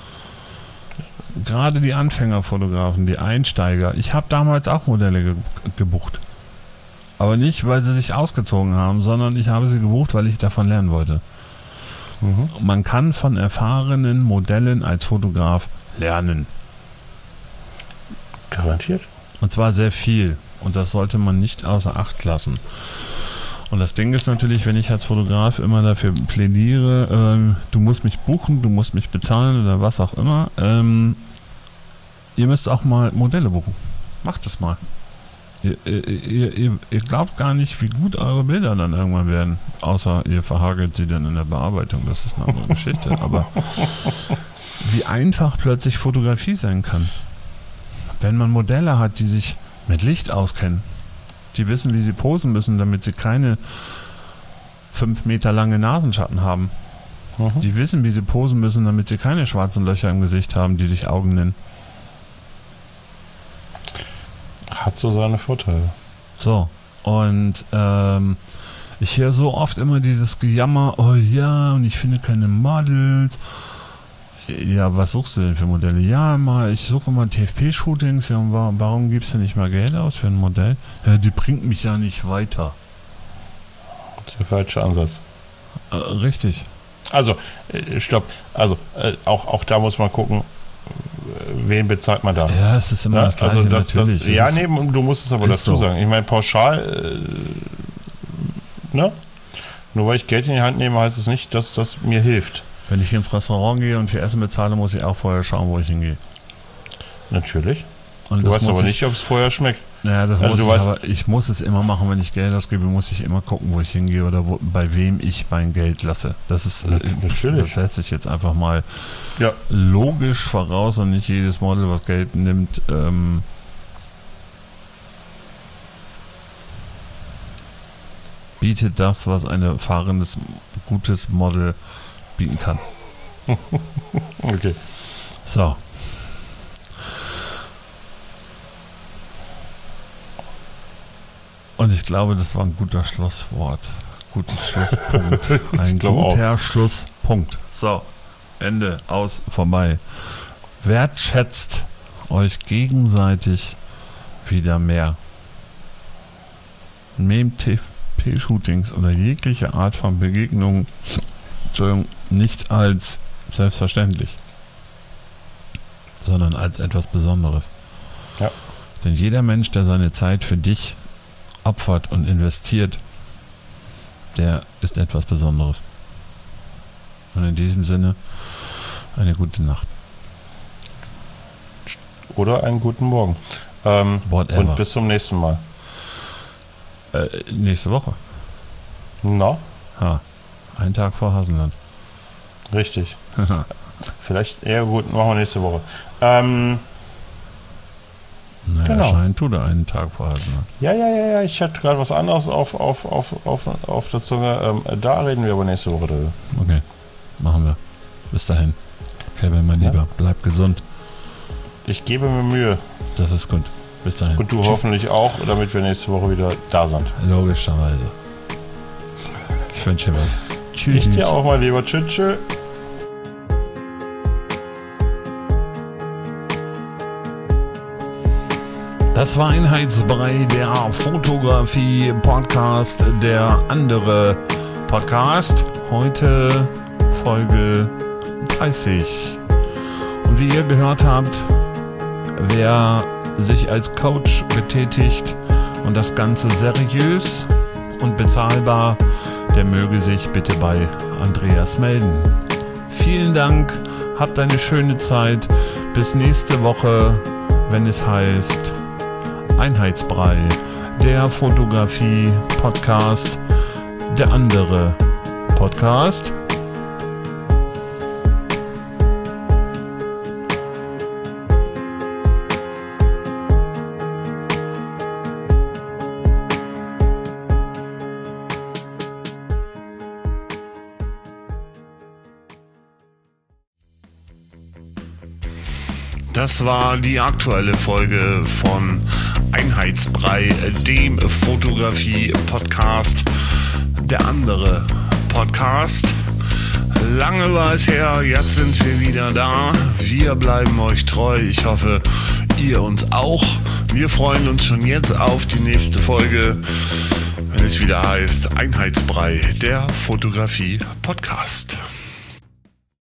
Gerade die Anfängerfotografen, die Einsteiger. Ich habe damals auch Modelle gebucht. Aber nicht, weil sie sich ausgezogen haben, sondern ich habe sie gebucht, weil ich davon lernen wollte. Mhm. Man kann von erfahrenen Modellen als Fotograf lernen. Garantiert. Und zwar sehr viel. Und das sollte man nicht außer Acht lassen. Und das Ding ist natürlich, wenn ich als Fotograf immer dafür plädiere, du musst mich buchen, du musst mich bezahlen oder was auch immer, ihr müsst auch mal Modelle buchen. Macht es mal. Ihr glaubt gar nicht, wie gut eure Bilder dann irgendwann werden. Außer ihr verhagelt sie dann in der Bearbeitung. Das ist eine andere Geschichte. Aber wie einfach plötzlich Fotografie sein kann. Wenn man Modelle hat, die sich mit Licht auskennen. Die wissen, wie sie posen müssen, damit sie keine 5 Meter lange Nasenschatten haben. Mhm. Die wissen, wie sie posen müssen, damit sie keine schwarzen Löcher im Gesicht haben, die sich Augen nennen. Hat so seine Vorteile. So, und ich höre so oft immer dieses Gejammer, oh ja, und ich finde keine Models. Ja, was suchst du denn für Modelle? Ja, ich suche immer TFP-Shootings. Ja, warum gibst du nicht mal Geld aus für ein Modell? Ja, die bringt mich ja nicht weiter. Das ist der falsche Ansatz. Richtig. Also, stopp. Also, auch da muss man gucken, wen bezahlt man da? Ja, es ist immer das Gleiche, also natürlich. Du musst es aber dazu sagen. Ich meine, pauschal, nur weil ich Geld in die Hand nehme, heißt es nicht, dass das mir hilft. Wenn ich ins Restaurant gehe und für Essen bezahle, muss ich auch vorher schauen, wo ich hingehe. Natürlich. Und du weißt aber nicht, ob es vorher schmeckt. Ja, das muss ich, aber ich muss es immer machen, wenn ich Geld ausgebe, muss ich immer gucken, wo ich hingehe oder bei wem ich mein Geld lasse. Das ist natürlich. Das setze ich jetzt einfach mal logisch voraus und nicht jedes Model, was Geld nimmt, bietet das, was ein erfahrenes, gutes Model bieten kann. Okay. So. Und ich glaube, das war ein guter Schlusswort. Gutes Schlusspunkt. Ein guter Schlusspunkt. So. Ende. Aus. Vorbei. Wertschätzt euch gegenseitig wieder mehr. Nehmt TFP-Shootings oder jegliche Art von Begegnung nicht als selbstverständlich, sondern als etwas Besonderes. Ja. Denn jeder Mensch, der seine Zeit für dich opfert und investiert, der ist etwas Besonderes. Und in diesem Sinne eine gute Nacht. Oder einen guten Morgen. Und bis zum nächsten Mal. Nächste Woche. Na? Einen Tag vor Hasenland. Richtig. Vielleicht eher gut, machen wir nächste Woche. Genau. Erscheinen tut er einen Tag vor Hasenland. Ja. Ich hatte gerade was anderes auf der Zunge. Da reden wir aber nächste Woche drüber. Okay, machen wir. Bis dahin. Kevin, mein Lieber, bleib gesund. Ich gebe mir Mühe. Das ist gut. Bis dahin. Und du hoffentlich auch, damit wir nächste Woche wieder da sind. Logischerweise. Ich wünsche dir was. Tschüss. Ich dir auch mal lieber. Tschüss. Das war Einheitsbrei, der Fotografie-Podcast, der andere Podcast. Heute Folge 30. Und wie ihr gehört habt, wer sich als Coach betätigt und das Ganze seriös und bezahlbar, der möge sich bitte bei Andreas melden. Vielen Dank, habt eine schöne Zeit. Bis nächste Woche, wenn es heißt Einheitsbrei, der Fotografie-Podcast, der andere Podcast. Das war die aktuelle Folge von Einheitsbrei, dem Fotografie-Podcast, der andere Podcast. Lange war es her, jetzt sind wir wieder da. Wir bleiben euch treu. Ich hoffe, ihr uns auch. Wir freuen uns schon jetzt auf die nächste Folge, wenn es wieder heißt Einheitsbrei, der Fotografie-Podcast.